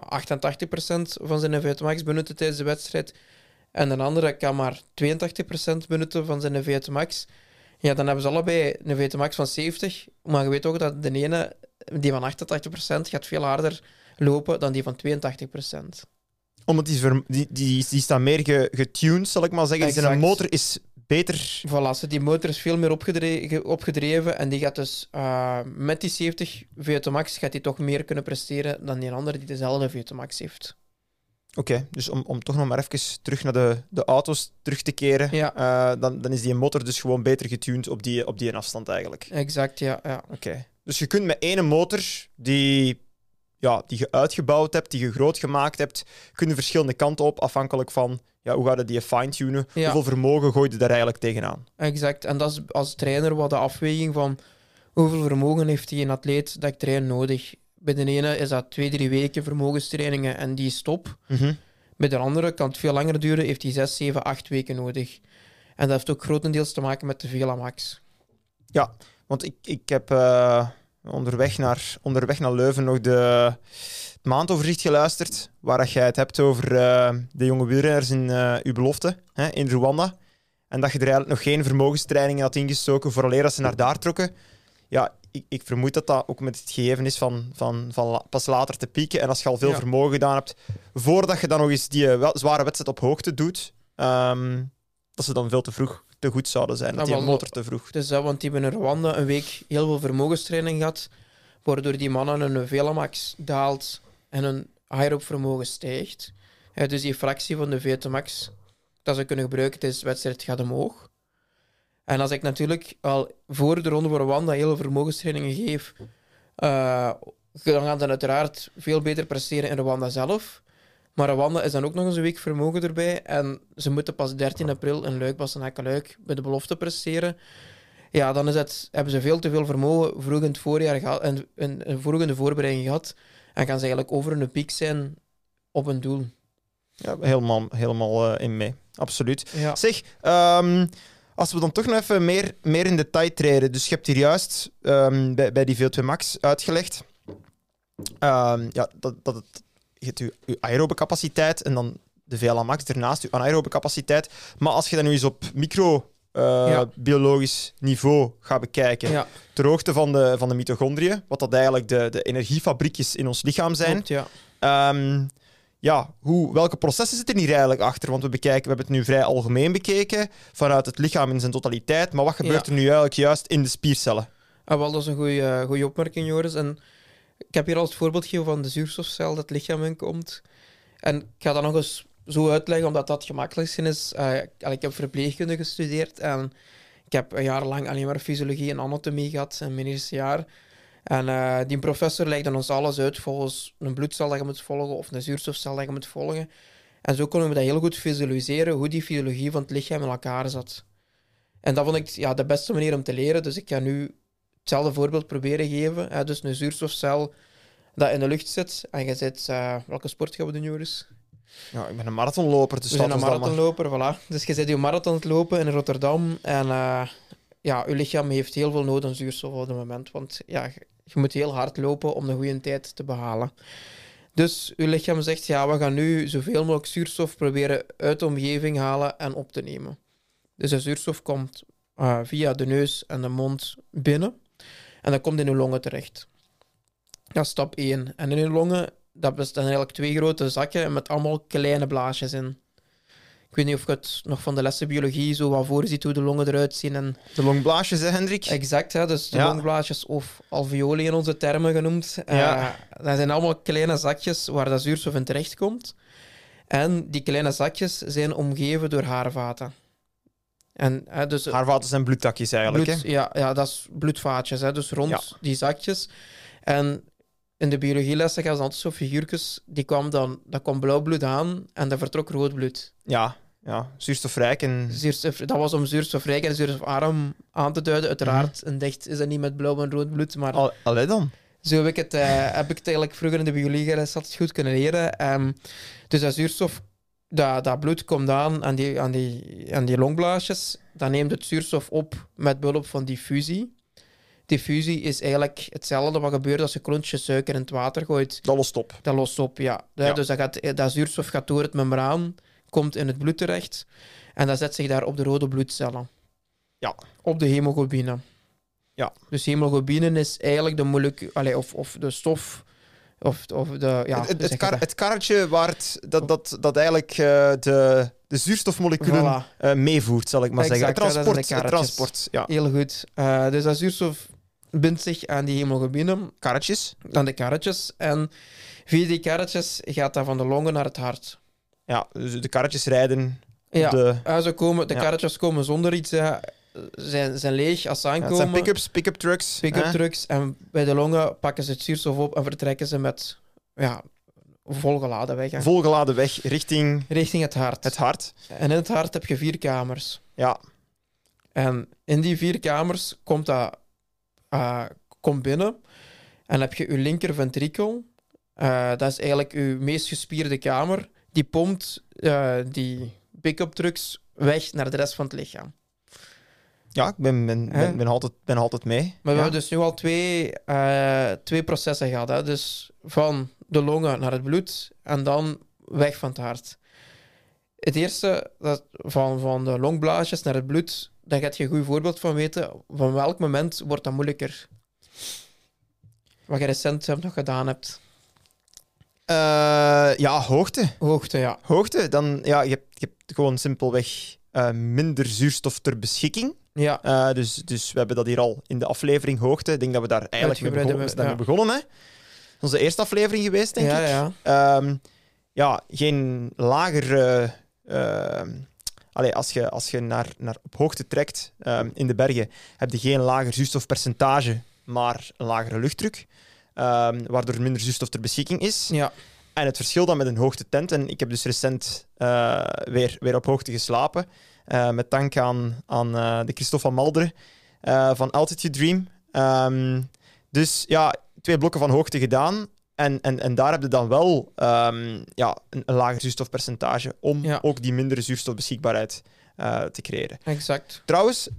B: van zijn VO2 max benutten tijdens de wedstrijd, en de andere kan maar 82% benutten van zijn VO2 max. Ja, dan hebben ze allebei een VO2 max van 70, maar je weet ook dat de ene, die van 88%, gaat veel harder lopen dan die van 82%.
A: Omdat die staan meer getuned, zal ik maar zeggen.
B: Exact.
A: Zijn motor is beter.
B: Voilà, die motor is veel meer opgedreven en die gaat dus met die 70 VO2 max gaat die toch meer kunnen presteren dan die andere die dezelfde VO2 max heeft.
A: Oké, dus om toch nog maar even terug naar de auto's terug te keren,
B: Ja.
A: Dan is die motor dus gewoon beter getuned op die afstand eigenlijk.
B: Exact, ja.
A: Oké. Dus je kunt met één motor die je uitgebouwd hebt, die je groot gemaakt hebt, kun je verschillende kanten op, afhankelijk van hoe ga je die fine-tunen, hoeveel vermogen gooi je daar eigenlijk tegenaan.
B: Exact, en dat is als trainer wat de afweging van hoeveel vermogen heeft die een atleet dat ik train nodig. Bij de ene is dat 2-3 weken vermogenstrainingen en die is top.
A: Mm-hmm.
B: Bij de andere kan het veel langer duren, heeft hij 6, 7, 8 weken nodig. En dat heeft ook grotendeels te maken met de VO2 max.
A: Ja, want ik heb onderweg naar Leuven nog het maandoverzicht geluisterd, waar dat jij het hebt over de jonge wielrenners in uw belofte, in Rwanda. En dat je er eigenlijk nog geen vermogenstrainingen had ingestoken vooraleer dat ze naar daar trokken. Ja, ik vermoed dat dat ook met het gegeven is van pas later te pieken. En als je al veel vermogen gedaan hebt, voordat je dan nog eens die zware wedstrijd op hoogte doet, dat ze dan veel te goed zouden zijn. Dat die motor te vroeg.
B: Dus want die hebben in Rwanda een week heel veel vermogenstraining gehad, waardoor die mannen hun VO2 max daalt en hun aerob vermogen stijgt. Dus die fractie van de VO2 max dat ze kunnen gebruiken tijdens de wedstrijd gaat omhoog. En als ik natuurlijk al voor de ronde van Rwanda heel veel vermogenstrainingen geef, dan gaan ze uiteraard veel beter presteren in Rwanda zelf. Maar Rwanda is dan ook nog eens een week vermogen erbij. En ze moeten pas 13 april in Luik-Bastenaken-Luik bij de belofte presteren. Ja, dan hebben ze veel te veel vermogen vroeg in het voorjaar gehad en vroeg in de voorbereiding gehad. En gaan ze eigenlijk over hun piek zijn op een doel.
A: Ja, helemaal in mee. Absoluut.
B: Ja.
A: Zeg, als we dan toch nog even meer in detail treden. Dus je hebt hier juist bij die VO2 max uitgelegd dat het... Je hebt je aerobe capaciteit en dan de VLA max daarnaast, je anaerobe capaciteit. Maar als je dat nu eens op microbiologisch niveau gaat bekijken, ter hoogte van de mitochondriën, wat dat eigenlijk de energiefabriekjes in ons lichaam zijn, welke processen zitten hier eigenlijk achter? Want we hebben het nu vrij algemeen bekeken, vanuit het lichaam in zijn totaliteit, maar wat gebeurt er nu eigenlijk juist in de spiercellen?
B: Wel, dat is een goede opmerking, Joris. En ik heb hier al het voorbeeld gegeven van de zuurstofcel dat het lichaam inkomt. En ik ga dat nog eens zo uitleggen, omdat dat het gemakkelijkste is. Ik heb verpleegkunde gestudeerd en ik heb een jaar lang alleen maar fysiologie en anatomie gehad in mijn eerste jaar. En die professor legde ons alles uit volgens een bloedcel dat je moet volgen of een zuurstofcel dat je moet volgen. En zo konden we dat heel goed visualiseren, hoe die fysiologie van het lichaam in elkaar zat. En dat vond ik de beste manier om te leren. Dus ik ga nu hetzelfde voorbeeld proberen geven. Dus een zuurstofcel dat in de lucht zit. En je zit... welke sport gaan we doen, Joris?
A: Ja, ik ben een marathonloper. Dus
B: we zijn een marathonloper, voilà. Dus je zit je marathon aan het lopen in Rotterdam. En je lichaam heeft heel veel nood aan zuurstof op het moment. Want je moet heel hard lopen om een goede tijd te behalen. Dus je lichaam zegt, we gaan nu zoveel mogelijk zuurstof proberen uit de omgeving halen en op te nemen. Dus de zuurstof komt via de neus en de mond binnen. En dat komt in uw longen terecht. Dat is stap 1. En in uw longen, dat bestaan eigenlijk 2 grote zakken met allemaal kleine blaasjes in. Ik weet niet of je het nog van de lessen biologie zo wat voorziet hoe de longen eruit zien. En
A: De longblaasjes, hè, Hendrik?
B: exact, hè, dus de
A: Ja.
B: longblaasjes of alveoli in onze termen genoemd.
A: Ja.
B: Dat zijn allemaal kleine zakjes waar dat zuurstof in terechtkomt. En die kleine zakjes zijn omgeven door haarvaten. En, dus
A: Haarvaten zijn bloedtakjes eigenlijk,
B: bloed,
A: hè?
B: ja, dat is bloedvaatjes, hè, dus rond
A: Ja.
B: die zakjes. En in de biologielessen gaan ze altijd zo figuurtjes, dat kwam blauw bloed aan en dat vertrok rood bloed.
A: Ja, zuurstofrijk en...
B: Dat was om zuurstofrijk en zuurstofarm aan te duiden. Uiteraard, een dicht is dat niet met blauw en rood bloed, maar
A: Allee dan.
B: zo heb ik het eigenlijk vroeger in de biologieles altijd goed kunnen leren. Dus dat zuurstof, dat bloed komt aan die longblaasjes. Dan neemt het zuurstof op met behulp van diffusie. Diffusie is eigenlijk hetzelfde wat gebeurt als je klontjes suiker in het water gooit.
A: Dat lost op.
B: Dat lost op, ja.
A: Ja.
B: Dus dat zuurstof gaat door het membraan, komt in het bloed terecht en dat zet zich daar op de rode bloedcellen.
A: Ja.
B: Op de hemoglobine.
A: Ja.
B: Dus hemoglobine is eigenlijk de molecule, of de stof, of de... Ja,
A: Het karretje waar dat eigenlijk de zuurstofmoleculen meevoert, zal ik maar zeggen.
B: Exact,
A: Het
B: ja, dat zijn de
A: transport, ja.
B: Heel goed. Dus dat zuurstof bindt zich aan die hemoglobine,
A: Karretjes.
B: aan de karretjes, en via die karretjes gaat dat van de longen naar het hart.
A: Ja, dus de karretjes rijden
B: Ja,
A: op
B: de karretjes komen zonder iets, zijn leeg als ze
A: het
B: aankomen.
A: zijn pick-up trucks.
B: Pick-up trucks. En bij de longen pakken ze het zuurstof op en vertrekken ze met volgeladen weg. Hè.
A: Volgeladen weg richting
B: Richting het hart.
A: het hart.
B: En in het hart heb je 4 kamers.
A: Ja,
B: En in die 4 kamers komt binnen. En heb je je linker ventrikel. Dat is eigenlijk je meest gespierde kamer. Die pompt die pick-up trucks weg naar de rest van het lichaam.
A: ja, ik ben altijd mee.
B: Maar we hebben dus nu al twee processen gehad. Hè? Dus van de longen naar het bloed en dan weg van het hart. Het eerste, van de longblaasjes naar het bloed, daar gaat je een goed voorbeeld van weten. Van welk moment wordt dat moeilijker? Wat je recent nog gedaan hebt.
A: Hoogte.
B: Hoogte, ja.
A: Hoogte, dan, je hebt gewoon simpelweg minder zuurstof ter beschikking.
B: Ja,
A: Dus we hebben dat hier al in de aflevering hoogte. Ik denk dat we daar eigenlijk mee begonnen. Hè? Onze eerste aflevering geweest, denk ik.
B: Ja.
A: Geen lager... als je naar op hoogte trekt in de bergen, heb je geen lager zuurstofpercentage, maar een lagere luchtdruk. Waardoor er minder zuurstof ter beschikking is.
B: Ja.
A: En het verschil dan met een hoogtetent, en ik heb dus recent weer op hoogte geslapen, met dank aan de Christophe van Malderen van Altitude Dream. Dus ja, 2 blokken van hoogte gedaan. En daar heb je dan wel een lager zuurstofpercentage om ook die mindere zuurstofbeschikbaarheid te creëren.
B: Exact.
A: Trouwens,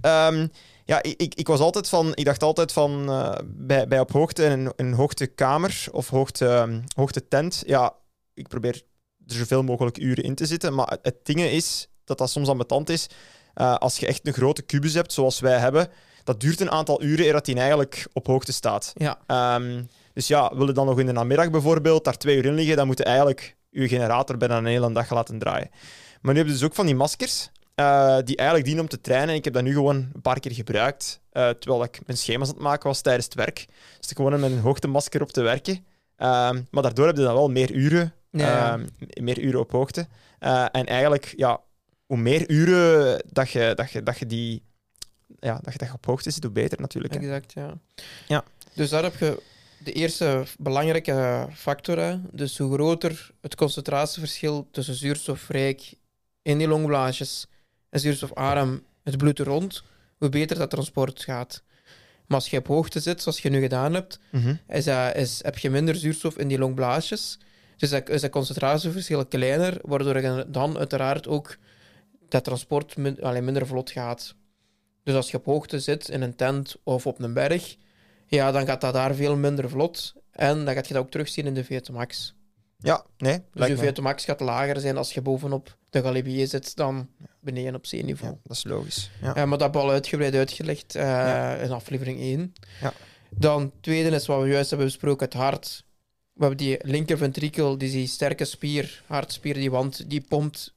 A: ik dacht altijd van bij op hoogte een hoogtekamer of hoogtetent. Ja, ik probeer er zoveel mogelijk uren in te zitten. Maar het ding is dat soms ambetant is. Als je echt een grote kubus hebt, zoals wij hebben, dat duurt een aantal uren eer dat die eigenlijk op hoogte staat.
B: Ja.
A: Dus ja, wil je dan nog in de namiddag bijvoorbeeld daar 2 uur in liggen, dan moet je eigenlijk je generator bijna een hele dag laten draaien. Maar nu heb je dus ook van die maskers die eigenlijk dienen om te trainen. Ik heb dat nu gewoon een paar keer gebruikt, terwijl ik mijn schema's aan het maken was tijdens het werk. Dus ik gewoon met een hoogtemasker op te werken. Maar daardoor heb je dan wel meer uren, meer uren op hoogte. En eigenlijk, ja, hoe meer uren dat je op hoogte zit, hoe beter natuurlijk. Hè.
B: Exact,
A: Ja.
B: Dus daar heb je de eerste belangrijke factor. Hè. Dus hoe groter het concentratieverschil tussen zuurstofrijk in die longblaasjes en zuurstofarm het bloed er rond, hoe beter dat transport gaat. Maar als je op hoogte zit, zoals je nu gedaan hebt, heb je minder zuurstof in die longblaasjes. Dus is dat concentratieverschil kleiner, waardoor je dan uiteraard ook dat transport minder vlot gaat. Dus als je op hoogte zit, in een tent of op een berg, ja, dan gaat dat daar veel minder vlot. En dan gaat je dat ook terugzien in de VO2 max.
A: Ja, nee.
B: Dus je VO2 max gaat lager zijn als je bovenop de Galibier zit dan beneden op zeeniveau.
A: Ja, dat is logisch. Ja.
B: Maar dat hebben we al uitgebreid uitgelegd in aflevering 1.
A: Ja.
B: Dan, tweede is wat we juist hebben besproken, het hart. We hebben die linkerventrikel, die sterke spier, hartspier, die pompt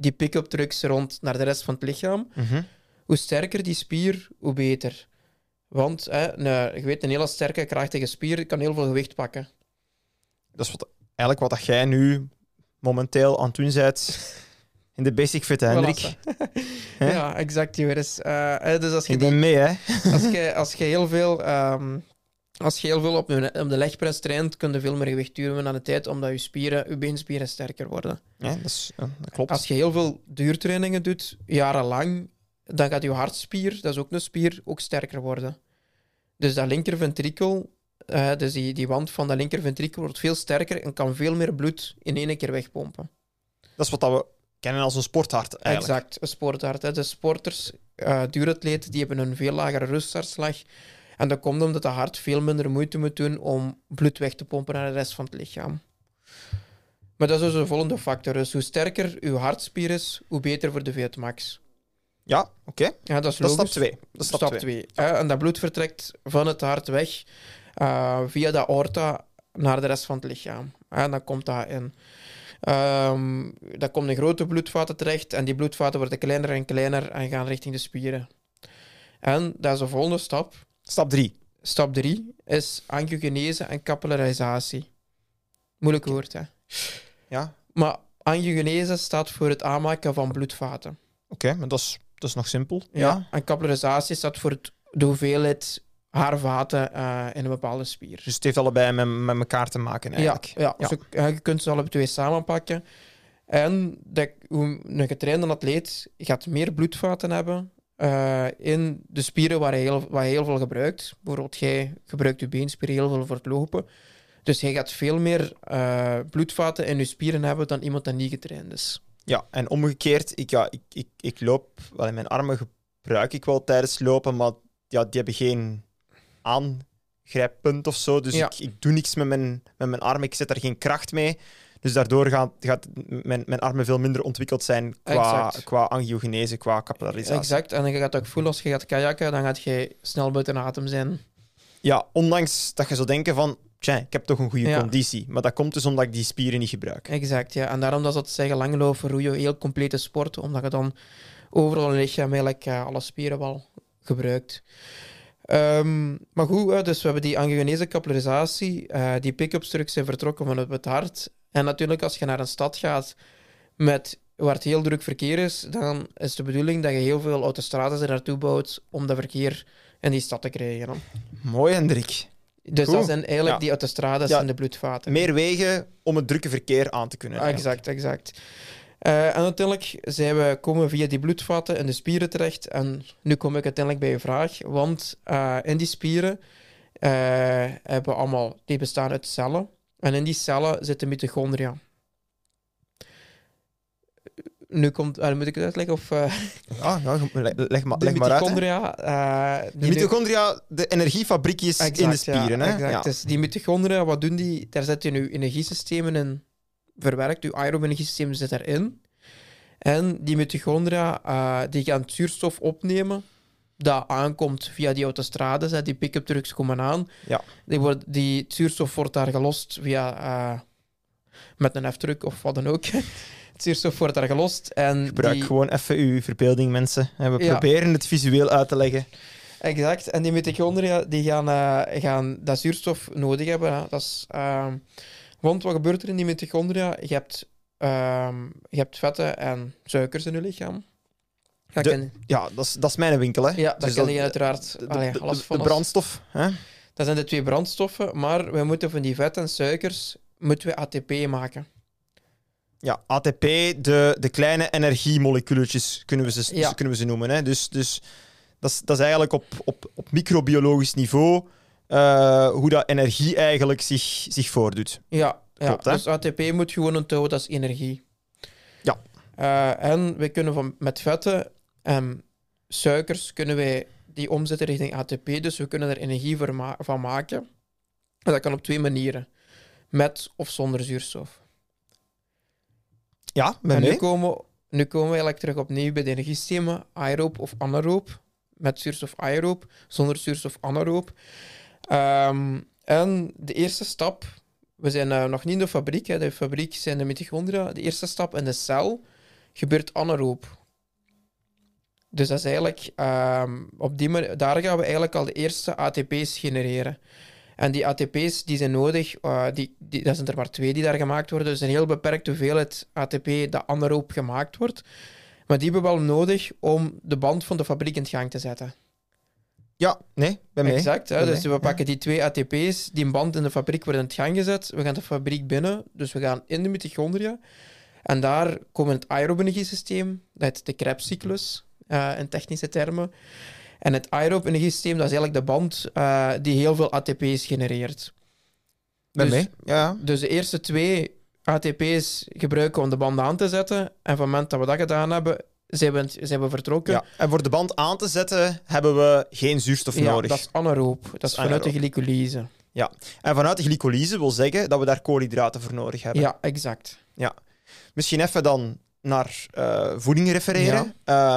B: die pick-up trucks rond naar de rest van het lichaam. Hoe sterker die spier, hoe beter. Want je weet, een hele sterke, krachtige spier kan heel veel gewicht pakken.
A: Dat is eigenlijk wat jij nu momenteel aan het doen bent in de Basic Fit, hè, Hendrik.
B: Ja, exact, Joris. Dus als je
A: Ik ben mee, hè.
B: als je heel veel... Als je heel veel op de legpress traint, kun je veel meer gewicht duwen aan de tijd, omdat je beenspieren sterker worden.
A: Ja, dat klopt.
B: Als je heel veel duurtrainingen doet, jarenlang, dan gaat je hartspier, dat is ook een spier, ook sterker worden. Dus dat linkerventrikel, dus die wand van dat linkerventrikel wordt veel sterker en kan veel meer bloed in één keer wegpompen.
A: Dat is wat we kennen als een sporthart, eigenlijk.
B: Exact, een sporthart. Hè. De sporters, duuratleten, die hebben een veel lagere rusthartslag. En dat komt omdat het hart veel minder moeite moet doen om bloed weg te pompen naar de rest van het lichaam. Maar dat is dus de volgende factor. Dus hoe sterker uw hartspier is, hoe beter voor de VO2max.
A: Ja, oké.
B: Ja, dat is
A: Dat is stap
B: logisch.
A: 2.
B: Stap 2. En dat bloed vertrekt van het hart weg via de aorta naar de rest van het lichaam. En dan komt dat in. Dan komen de grote bloedvaten terecht en die bloedvaten worden kleiner en kleiner en gaan richting de spieren. En dat is de volgende stap.
A: Stap 3.
B: Stap 3 is angiogenese en capillarisatie. Moeilijk woord, hè?
A: Ja.
B: Maar angiogenese staat voor het aanmaken van bloedvaten.
A: Oké, maar dat is nog simpel.
B: Ja. En capillarisatie staat voor de hoeveelheid haarvaten in een bepaalde spier.
A: Dus het heeft allebei met elkaar te maken, eigenlijk.
B: Ja. Dus je kunt ze alle twee samenpakken. En een getrainde atleet gaat meer bloedvaten hebben in de spieren waar hij heel veel gebruikt. Bijvoorbeeld, jij gebruikt je beenspier heel veel voor het lopen. Dus hij gaat veel meer bloedvaten in je spieren hebben dan iemand die niet getraind is.
A: Ja, en omgekeerd, ik loop... Wel, mijn armen gebruik ik wel tijdens lopen, maar ja, die hebben geen aangrijppunt of zo. Dus ik doe niks met mijn armen, ik zet daar geen kracht mee. Dus daardoor gaat mijn armen veel minder ontwikkeld zijn qua angiogenese, qua capillarisatie.
B: Exact, en je gaat ook voelen als je gaat kajakken, dan gaat je snel buiten adem zijn.
A: Ja, ondanks dat je zou denken van, tja, ik heb toch een goede conditie. Maar dat komt dus omdat ik die spieren niet gebruik.
B: Exact, ja. En daarom dat ze het zeggen, langlopen, roeien, heel complete sport, omdat je dan overal in het lichaam eigenlijk alle spieren wel gebruikt. Maar goed, dus we hebben die angiogenese capillarisatie, die pick-up trucks zijn vertrokken vanuit het hart. En natuurlijk, als je naar een stad gaat waar het heel druk verkeer is, dan is de bedoeling dat je heel veel autostrades er naartoe bouwt om dat verkeer in die stad te krijgen. Dan.
A: Mooi, Hendrik.
B: Dus dat zijn eigenlijk die autostrades en de bloedvaten.
A: Meer wegen om het drukke verkeer aan te kunnen.
B: Exact. En uiteindelijk komen we via die bloedvaten in de spieren terecht. En nu kom ik uiteindelijk bij je vraag. Want in die spieren hebben we allemaal... Die bestaan uit cellen. En in die cellen zitten mitochondria. Nu komt... moet ik het uitleggen? Of,
A: leg maar uit. De mitochondria, de energiefabriekjes in de spieren.
B: Ja,
A: hè?
B: exact.
A: Ja.
B: Dus die mitochondria, wat doen die? Daar zet je je energiesystemen in verwerkt. Je aerob-energiesysteem zit daarin. En die mitochondria die gaan zuurstof opnemen dat aankomt via die autostrades. Die pick-up trucks komen aan.
A: Ja.
B: Die zuurstof wordt daar gelost via... met een F-truck of wat dan ook. Het zuurstof wordt daar gelost. En
A: gebruik gewoon even uw verbeelding, mensen. En we proberen het visueel uit te leggen.
B: Exact. En die mitochondria die gaan dat zuurstof nodig hebben. Hè. Dat is, want wat gebeurt er in die mitochondria? Je hebt vetten en suikers in je lichaam.
A: Dat is mijn winkel, hè?
B: Ja, dat ken je uiteraard.
A: De brandstof. Hè?
B: Dat zijn de twee brandstoffen, maar we moeten van die vetten en suikers ATP maken.
A: Ja, ATP, de kleine energiemoleculetjes kunnen we ze noemen. Hè? Dus dat is eigenlijk op microbiologisch niveau hoe dat energie eigenlijk zich voordoet.
B: Ja,
A: klopt,
B: dus ATP moet gewoon onthouden, dat is energie.
A: Ja.
B: En we kunnen met vetten en suikers kunnen wij die omzetten richting ATP, dus we kunnen er energie van maken. En dat kan op twee manieren. Met of zonder zuurstof.
A: Ja,
B: nu komen we eigenlijk terug opnieuw bij de energiesystemen, aeroob of anaeroob. Met zuurstof aeroob, zonder zuurstof anaeroob. En de eerste stap, we zijn nog niet in de fabriek. Hè. De fabriek zijn de mitochondria. De eerste stap in de cel gebeurt anaeroop. Dus dat is eigenlijk... daar gaan we eigenlijk al de eerste ATP's genereren. En die ATP's die zijn nodig... dat zijn er maar 2 die daar gemaakt worden. Dus een heel beperkte hoeveelheid ATP dat anaeroop gemaakt wordt. Maar die hebben we wel nodig om de band van de fabriek in gang te zetten.
A: Ja, nee, bij mij.
B: Exact. Hè? Dus we pakken die 2 ATP's, die band in de fabriek worden in het gang gezet. We gaan de fabriek binnen, dus we gaan in de mitochondria. En daar komen het aerobe energiesysteem, dat is de Krebscyclus in technische termen. En het aerobe energiesysteem, dat is eigenlijk de band die heel veel ATP's genereert.
A: Bij
B: Dus-
A: mij, ja.
B: Dus de eerste 2 ATP's gebruiken we om de band aan te zetten. En van het moment dat we dat gedaan hebben, zijn we vertrokken.
A: Ja. En voor de band aan te zetten hebben we geen zuurstof
B: Ja,
A: nodig.
B: dat is anaeroop. Dat is vanuit de
A: anaeroop.
B: glycolyse.
A: En vanuit de glycolyse wil zeggen dat we daar koolhydraten voor nodig hebben.
B: Ja, exact.
A: Misschien even dan naar voeding refereren.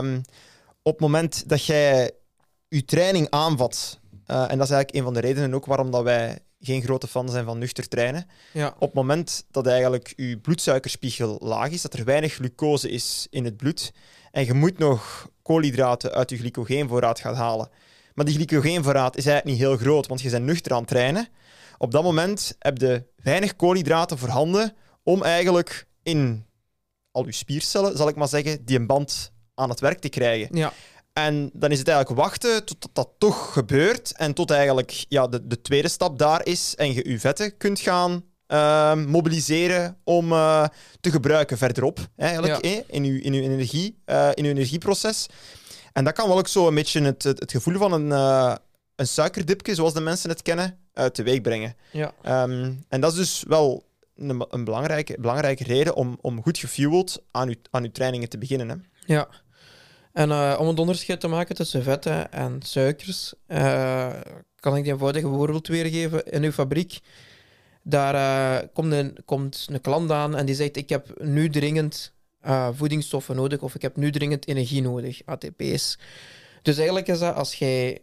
A: Op het moment dat jij je training aanvat, en dat is eigenlijk een van de redenen ook waarom dat wij geen grote fan zijn van nuchter trainen.
B: Ja.
A: Op het moment dat eigenlijk je bloedsuikerspiegel laag is, dat er weinig glucose is in het bloed, en je moet nog koolhydraten uit je glycogeenvoorraad gaan halen. Maar die glycogeenvoorraad is eigenlijk niet heel groot, want je bent nuchter aan het trainen. Op dat moment heb je weinig koolhydraten voorhanden om eigenlijk in al je spiercellen, zal ik maar zeggen, die een band aan het werk te krijgen.
B: Ja.
A: En dan is het eigenlijk wachten tot dat toch gebeurt en tot eigenlijk de tweede stap daar is en je je vetten kunt gaan mobiliseren om te gebruiken verderop, eigenlijk, in je energieproces. En dat kan wel ook zo een beetje het gevoel van een suikerdipje, zoals de mensen het kennen, teweeg brengen.
B: Ja.
A: En dat is dus wel een belangrijke reden om goed gefueld aan uw trainingen te beginnen. Hè.
B: Ja. En om het onderscheid te maken tussen vetten en suikers, kan ik die eenvoudige voorbeeld weergeven. In uw fabriek, daar komt een klant aan en die zegt, ik heb nu dringend voedingsstoffen nodig of ik heb nu dringend energie nodig, ATP's. Dus eigenlijk is dat als jij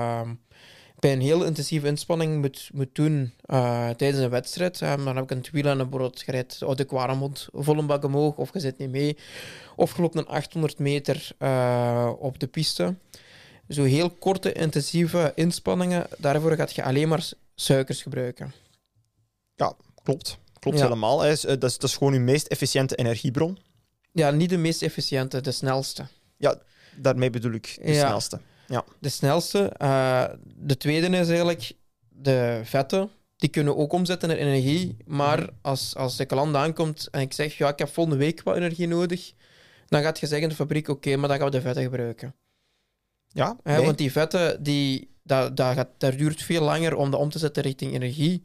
B: bij een heel intensieve inspanning moet doen tijdens een wedstrijd, dan heb ik een wielrennen bijvoorbeeld gered uit de Quaremont, vol een bak omhoog, of je zit niet mee, of je loopt een 800 meter op de piste. Zo heel korte, intensieve inspanningen, daarvoor gaat je alleen maar suikers gebruiken.
A: Ja, klopt. Klopt
B: Ja.
A: helemaal. Hè. Dat is gewoon uw meest efficiënte energiebron.
B: Ja, niet de meest efficiënte, de snelste.
A: Daarmee bedoel ik de
B: Ja.
A: snelste.
B: De snelste. De tweede is eigenlijk de vetten. Die kunnen ook omzetten naar energie. Maar als de klant aankomt en ik zeg, ja, ik heb volgende week wat energie nodig, dan gaat je zeggen in de fabriek, oké, maar dan gaan we de vetten gebruiken.
A: Ja, nee.
B: Want die vetten, daar duurt veel langer om dat om te zetten richting energie.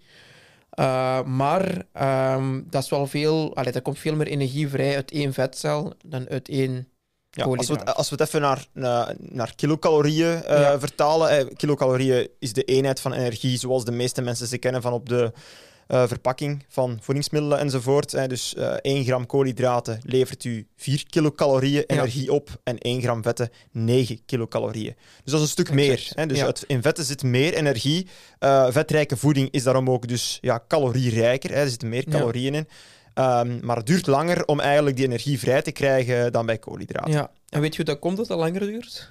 B: Maar dat is wel veel... er komt veel meer energie vrij uit één vetcel dan uit één
A: Ja,
B: koolhydraat.
A: als we het even naar kilocalorieën vertalen. Kilocalorieën is de eenheid van energie zoals de meeste mensen ze kennen van op de verpakking van voedingsmiddelen enzovoort. Dus 1 gram koolhydraten levert u 4 kilocalorieën energie op en 1 gram vetten 9 kilocalorieën. Dus dat is een stuk meer. Dus in vetten zit meer energie. Vetrijke voeding is daarom ook dus calorierijker. Er zitten meer calorieën in. Maar het duurt langer om eigenlijk die energie vrij te krijgen dan bij koolhydraten.
B: Ja. En weet je hoe dat komt dat dat langer duurt?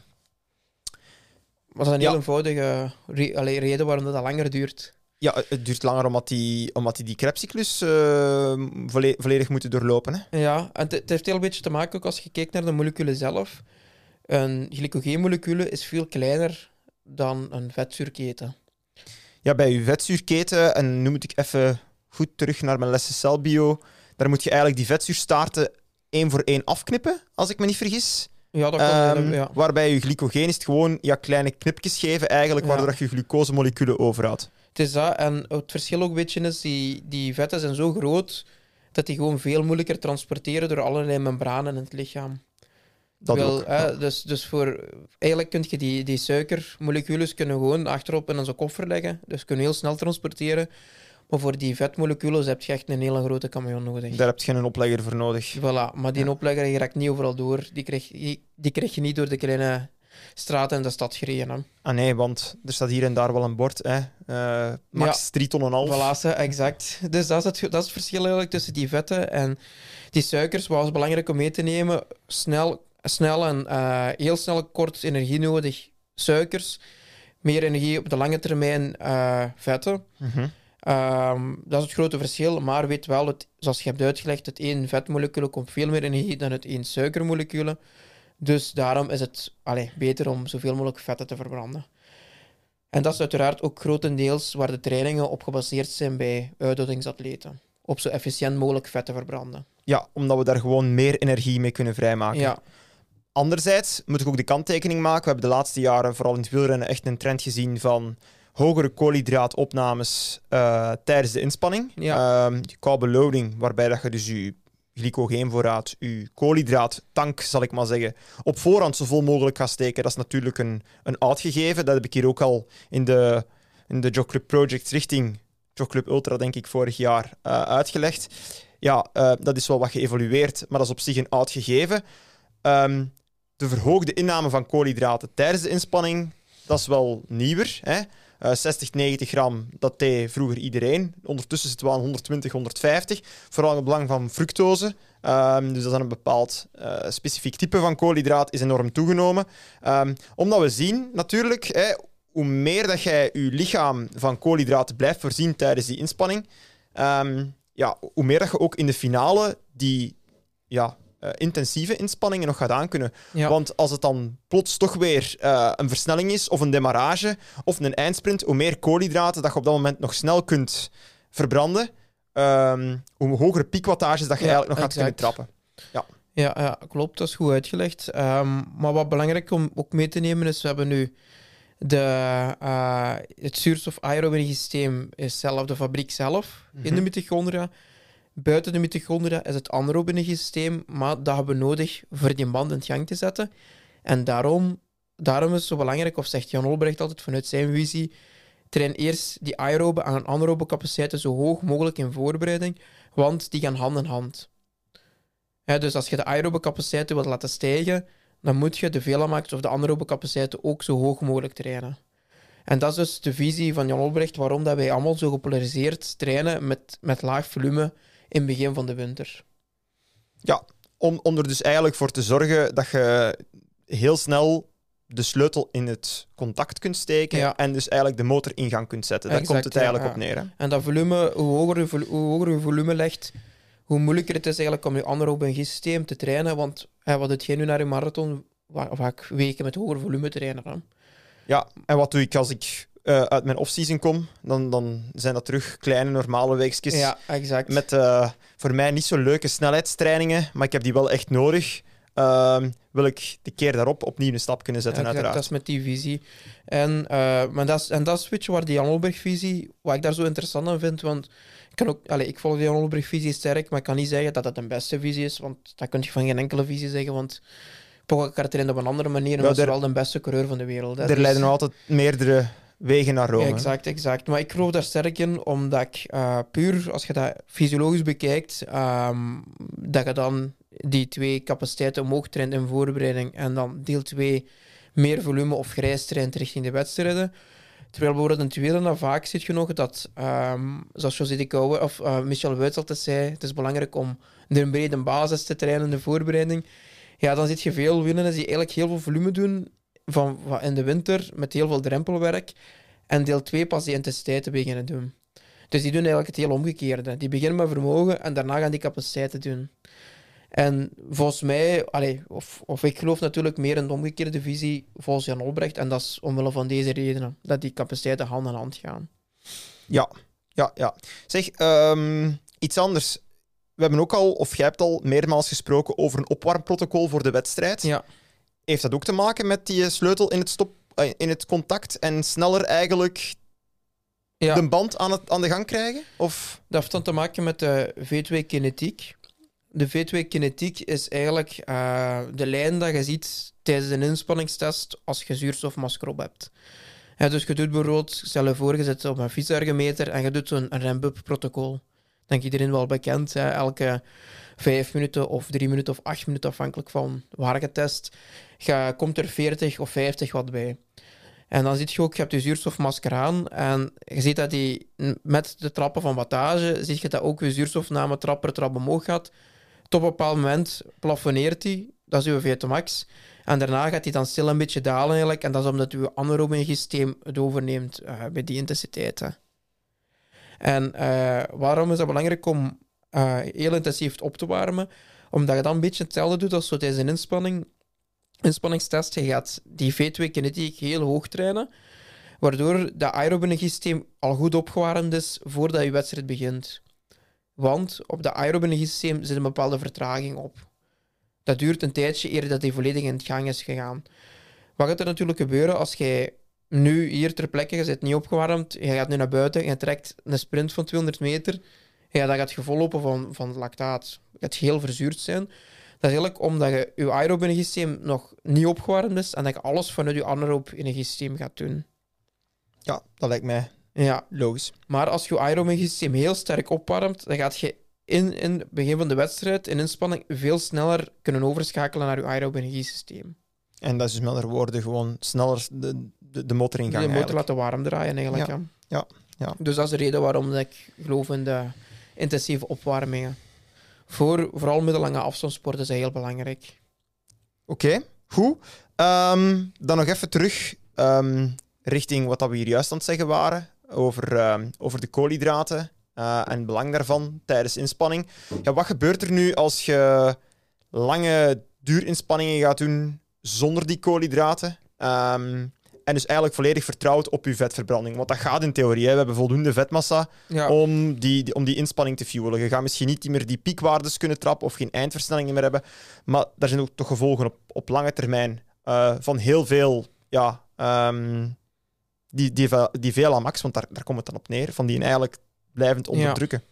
B: Dat is een heel eenvoudige reden waarom dat langer duurt.
A: Ja, het duurt langer omdat die Krebscyclus volledig moeten doorlopen. Hè?
B: Ja, en het heeft heel beetje te maken ook als je kijkt naar de moleculen zelf. Een glycogeenmolecule is veel kleiner dan een vetzuurketen.
A: Ja, bij je vetzuurketen, en nu moet ik even goed terug naar mijn lessen celbio, daar moet je eigenlijk die vetzuurstaarten 1 voor 1 afknippen, als ik me niet vergis.
B: Ja, dat kan.
A: Waarbij je glycogeen is het gewoon kleine knipjes geven, eigenlijk, waardoor je glucosemoleculen overhoudt.
B: Het is dat. En het verschil ook een beetje is, die vetten zijn zo groot dat die gewoon veel moeilijker transporteren door allerlei membranen in het lichaam.
A: Dat ook.
B: Dus eigenlijk kun je die suikermoleculen kunnen gewoon achterop in onze koffer leggen. Dus kunnen heel snel transporteren. Maar voor die vetmoleculen heb je echt een hele grote camion nodig.
A: Daar heb je geen oplegger voor nodig.
B: Voilà, maar die oplegger raakt niet overal door. Die krijg je niet door de kleine straten in de stad gereden. Hè.
A: Ah nee, want er staat hier en daar wel een bord. Hè. Max 3,5 ton.
B: Voilà, exact. Dus dat is het verschil eigenlijk tussen die vetten en die suikers. Wat is belangrijk om mee te nemen? Snel en heel snel kort energie nodig suikers. Meer energie op de lange termijn vetten. Dat is het grote verschil, maar weet wel, zoals je hebt uitgelegd, het één vetmolecuul komt veel meer energie dan het één suikermolecuul. Dus daarom is het beter om zoveel mogelijk vetten te verbranden. En dat is uiteraard ook grotendeels waar de trainingen op gebaseerd zijn bij uitdagingsatleten. Op zo efficiënt mogelijk vet te verbranden.
A: Ja, omdat we daar gewoon meer energie mee kunnen vrijmaken.
B: Ja.
A: Anderzijds moet ik ook de kanttekening maken. We hebben de laatste jaren, vooral in het wielrennen, echt een trend gezien van hogere koolhydraatopnames tijdens de inspanning.
B: Ja.
A: Carb loading, waarbij dat je dus je glycogeenvoorraad, je koolhydraattank, zal ik maar zeggen, op voorhand zo vol mogelijk gaat steken. Dat is natuurlijk een oud gegeven. Dat heb ik hier ook al in de Jog Club Project richting Jog Club Ultra, denk ik, vorig jaar uitgelegd. Ja, dat is wel wat geëvolueerd, maar dat is op zich een oud gegeven. De verhoogde inname van koolhydraten tijdens de inspanning, dat is wel nieuwer. Hè? 60, 90 gram, dat deed vroeger iedereen. Ondertussen zitten we aan 120, 150. Vooral in het belang van fructose. Dus dat is een bepaald specifiek type van koolhydraat is enorm toegenomen. Omdat we zien, natuurlijk, hoe meer dat jij je lichaam van koolhydraten blijft voorzien tijdens die inspanning, hoe meer dat je ook in de finale die intensieve inspanningen nog gaat aankunnen. Ja. Want als het dan plots toch weer een versnelling is, of een demarrage, of een eindsprint, hoe meer koolhydraten dat je op dat moment nog snel kunt verbranden, hoe hogere piekwattages dat je eigenlijk nog gaat kunnen trappen.
B: Ja, klopt. Dat is goed uitgelegd. Maar wat belangrijk om ook mee te nemen is, we hebben nu het zuurstof-aerobie systeem is zelf de fabriek zelf in de mitochondria. Buiten de mitochondria is het anaerobe systeem, maar dat hebben we nodig voor die band in gang te zetten. En daarom is het zo belangrijk, of zegt Jan Olbrecht altijd vanuit zijn visie, train eerst die aerobe en anaerobe capaciteiten zo hoog mogelijk in voorbereiding, want die gaan hand in hand. Dus als je de aerobe capaciteiten wilt laten stijgen, dan moet je de velamax of de anaerobe capaciteiten ook zo hoog mogelijk trainen. En dat is dus de visie van Jan Olbrecht, waarom dat wij allemaal zo gepolariseerd trainen met laag volume in het begin van de winter.
A: Ja, om er dus eigenlijk voor te zorgen dat je heel snel de sleutel in het contact kunt steken en dus eigenlijk de motor in gang kunt zetten. Daar komt het eigenlijk op neer. Hè?
B: En dat volume, hoe hoger je volume legt, hoe moeilijker het is eigenlijk om je anaerobe systeem te trainen. Want wat doe je nu naar je marathon? Vaak weken met hoger volume trainen. Hè?
A: Ja, en wat doe ik als ik uit mijn off-season kom? Dan zijn dat terug kleine, normale weekjes.
B: Ja, exact.
A: Met voor mij niet zo leuke snelheidstrainingen, maar ik heb die wel echt nodig. Wil ik de keer daarop opnieuw een stap kunnen zetten, uiteraard.
B: Dat is met die visie. Maar dat is weet je, waar die Jan Olbrecht-visie, wat ik daar zo interessant aan vind, want ik volg die Jan Olbrecht-visie sterk, maar ik kan niet zeggen dat het de beste visie is, want dat kun je van geen enkele visie zeggen, want Pogacar traint op een andere manier en was wel de beste coureur van de wereld. Hè.
A: Er leiden nog altijd meerdere wegen naar Rome.
B: Ja, exact. Maar ik geloof daar sterk in, omdat ik puur, als je dat fysiologisch bekijkt, dat je dan die twee capaciteiten omhoog traint in voorbereiding en dan deel 2 meer volume of grijs traint richting de wedstrijden. Terwijl bijvoorbeeld in het wielrennen vaak ziet je nog dat, zoals José de Kouwer of Michel Wuits altijd zei, het is belangrijk om een brede basis te trainen in de voorbereiding. Ja, dan zie je veel wielrenners die eigenlijk heel veel volume doen in de winter met heel veel drempelwerk en deel 2 pas die intensiteiten beginnen doen. Dus die doen eigenlijk het heel omgekeerde. Die beginnen met vermogen en daarna gaan die capaciteiten doen. En volgens mij, of ik geloof natuurlijk meer in de omgekeerde visie volgens Jan Olbrecht, en dat is omwille van deze redenen, dat die capaciteiten hand in hand gaan.
A: Ja. Zeg, iets anders. We hebben ook al, of jij hebt al meermaals gesproken over een opwarmprotocol voor de wedstrijd.
B: Ja.
A: Heeft dat ook te maken met die sleutel in het contact en sneller eigenlijk de band aan de gang krijgen? Of?
B: Dat heeft dan te maken met de V2-kinetiek. De V2-kinetiek is eigenlijk de lijn dat je ziet tijdens een inspanningstest als je zuurstofmasker op hebt. Dus je doet bijvoorbeeld, stel je voor, je zit op een fietsergometer en je doet zo'n ramp-up protocol. denk iedereen wel bekend. Hè? Elke 5 minuten of 3 minuten of 8 minuten, afhankelijk van waar je test, komt er 40 of 50 watt bij. En dan zie je ook, je hebt je zuurstofmasker aan en je ziet dat die met de trappen van wattage, zie je dat ook je zuurstofname trap per trap omhoog gaat. Tot een bepaald moment plafonneert die, dat is uw VO2 max. En daarna gaat die dan stil een beetje dalen eigenlijk. En dat is omdat uw anaerobe systeem het overneemt bij die intensiteiten. En waarom is dat belangrijk om heel intensief op te warmen? Omdat je dan een beetje hetzelfde doet als zo tijdens een inspanningstest. Je gaat die V2-kinetiek heel hoog trainen, waardoor dat aerobe systeem al goed opgewarmd is voordat je wedstrijd begint. Want op dat aerobe systeem zit een bepaalde vertraging op. Dat duurt een tijdje eer dat die volledig in gang is gegaan. Wat gaat er natuurlijk gebeuren als jij nu hier ter plekke, je zit niet opgewarmd, je gaat nu naar buiten, je trekt een sprint van 200 meter, ja, dan gaat je vollopen van lactaat. Het gaat heel verzuurd zijn. Dat is eigenlijk omdat je aerobe energiesysteem nog niet opgewarmd is en dat je alles vanuit je anaerobe energiesysteem gaat doen.
A: Ja, dat lijkt mij logisch.
B: Maar als je aerobe energiesysteem heel sterk opwarmt, dan gaat je in het begin van de wedstrijd, in inspanning, veel sneller kunnen overschakelen naar je aerobe energiesysteem.
A: En dat is dus met andere woorden gewoon sneller de motor in gang.
B: De motor laten warm draaien eigenlijk.
A: Ja.
B: Dus dat is de reden waarom ik geloof in de intensieve opwarmingen. Vooral middellange afstandssporten is dat heel belangrijk.
A: Oké, goed. Dan nog even terug richting wat we hier juist aan het zeggen waren. Over de koolhydraten en het belang daarvan tijdens inspanning. Ja, wat gebeurt er nu als je lange duurinspanningen gaat doen zonder die koolhydraten? En dus eigenlijk volledig vertrouwd op je vetverbranding. Want dat gaat in theorie. Hè. We hebben voldoende vetmassa om die inspanning te fuelen. Je gaat misschien niet meer die piekwaardes kunnen trappen of geen eindversnellingen meer hebben. Maar daar zijn ook toch gevolgen op lange termijn van heel veel... die VLA-max, want daar komt het dan op neer, van die eigenlijk blijvend onderdrukken.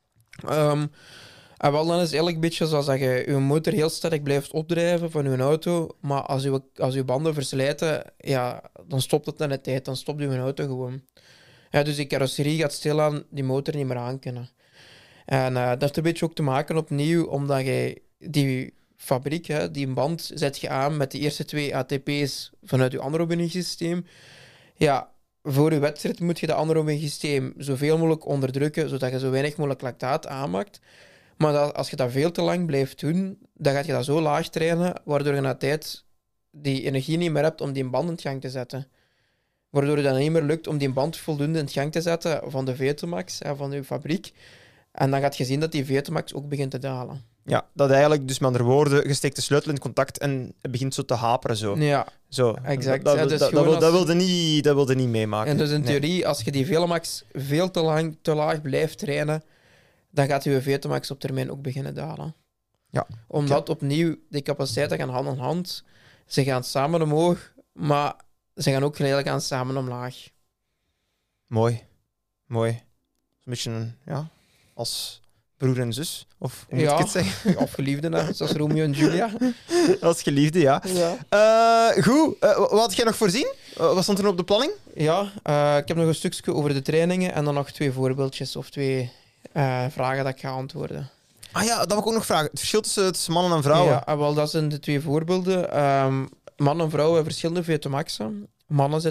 B: En wel, dan is het eigenlijk een beetje zoals dat je je motor heel sterk blijft opdrijven van je auto, maar als je banden verslijten, ja, dan stopt het na de tijd, dan stopt je auto gewoon. Ja, dus die carrosserie gaat stilaan die motor niet meer aankunnen. En dat heeft een beetje ook te maken opnieuw, omdat je die fabriek, die band, zet je aan met de eerste 2 ATP's vanuit je anaerobe systeem. Ja, voor je wedstrijd moet je de anaerobe systeem zoveel mogelijk onderdrukken, zodat je zo weinig mogelijk lactaat aanmaakt. Maar als je dat veel te lang blijft doen, dan ga je dat zo laag trainen, waardoor je na tijd die energie niet meer hebt om die band in gang te zetten. Waardoor het dan niet meer lukt om die band voldoende in gang te zetten van de VO2 max, van je fabriek. En dan gaat je zien dat die VO2 max ook begint te dalen.
A: Ja, dat eigenlijk, dus met andere woorden, je steekt de sleutel in contact en het begint zo te haperen. Zo.
B: Ja,
A: zo.
B: exact.
A: Dat wilde niet meemaken.
B: En dus in theorie, als je die VO2 max veel te laag blijft trainen, dan gaat je VO2 max op termijn ook beginnen dalen.
A: Ja.
B: Omdat opnieuw die capaciteiten gaan hand in hand. Ze gaan samen omhoog, maar ze gaan ook geleidelijk aan samen omlaag.
A: Mooi. Een beetje als broer en zus, of hoe moet ik het zeggen?
B: Of geliefden, zoals Romeo en Julia.
A: Als geliefde, ja. Goed, wat had jij nog voorzien? Wat stond er op de planning?
B: Ja, ik heb nog een stukje over de trainingen en dan nog 2 voorbeeldjes of 2 vragen dat ik ga antwoorden.
A: Ah ja, dat wil ik ook nog vragen. Het verschil tussen mannen en vrouwen.
B: Ja, wel, dat zijn de 2 voorbeelden. Mannen en vrouwen hebben verschillende VO2 maxen. Mannen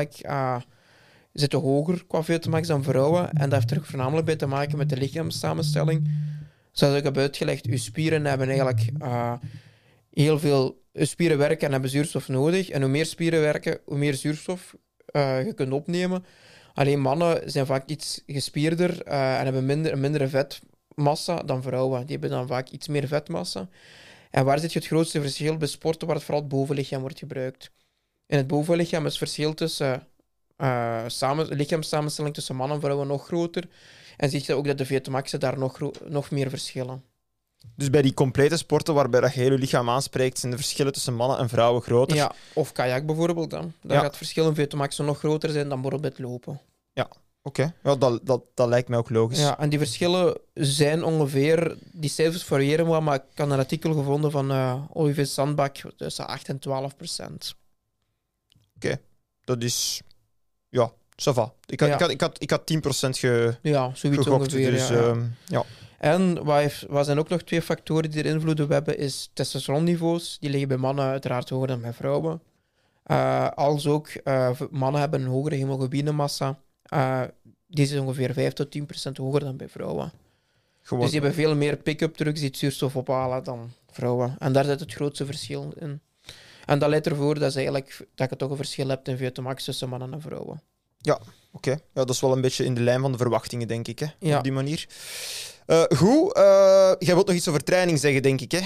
B: zitten hoger qua VO2 max dan vrouwen. En dat heeft er voornamelijk bij te maken met de lichaamssamenstelling. Zoals ik heb uitgelegd, uw spieren hebben eigenlijk heel veel... Uw spieren werken en hebben zuurstof nodig. En hoe meer spieren werken, hoe meer zuurstof je kunt opnemen. Alleen mannen zijn vaak iets gespierder en hebben een mindere vetmassa dan vrouwen. Die hebben dan vaak iets meer vetmassa. En waar zit je het grootste verschil? Bij sporten waar het vooral het bovenlichaam wordt gebruikt. In het bovenlichaam is het verschil tussen lichaamssamenstelling tussen mannen en vrouwen nog groter. En zie je ook dat de VO2 maxen daar nog meer verschillen.
A: Dus bij die complete sporten waarbij dat je heel je lichaam aanspreekt, zijn de verschillen tussen mannen en vrouwen groter?
B: Ja, of kajak bijvoorbeeld dan. Dan gaat het verschil in VO2 maxen nog groter zijn dan bijvoorbeeld lopen.
A: Ja, oké. Ja, dat lijkt mij ook logisch.
B: Ja, en die verschillen zijn ongeveer... Die cijfers variëren wel, maar ik had een artikel gevonden van Olivier Sandbach tussen 8 en 12%.
A: Oké. Dat Ça va. Ik had 10%
B: Ja, zoiets
A: gegokt.
B: ongeveer.
A: Dus, ja.
B: En wat zijn ook nog 2 factoren die er invloed op hebben, is testosteronniveaus. Die liggen bij mannen uiteraard hoger dan bij vrouwen. Als ook mannen hebben een hogere hemoglobinemassa. Die is ongeveer 5-10% hoger dan bij vrouwen.
A: Gewoon.
B: Dus die hebben veel meer pick-up drugs die het zuurstof ophalen dan vrouwen. En daar zit het grootste verschil in. En dat leidt ervoor dat je toch een verschil hebt in VO2 max tussen mannen en vrouwen.
A: Oké. Ja, dat is wel een beetje in de lijn van de verwachtingen, denk ik. Hè?
B: Ja.
A: Op die manier. Goed. Jij wilt nog iets over training zeggen, denk ik. Hè?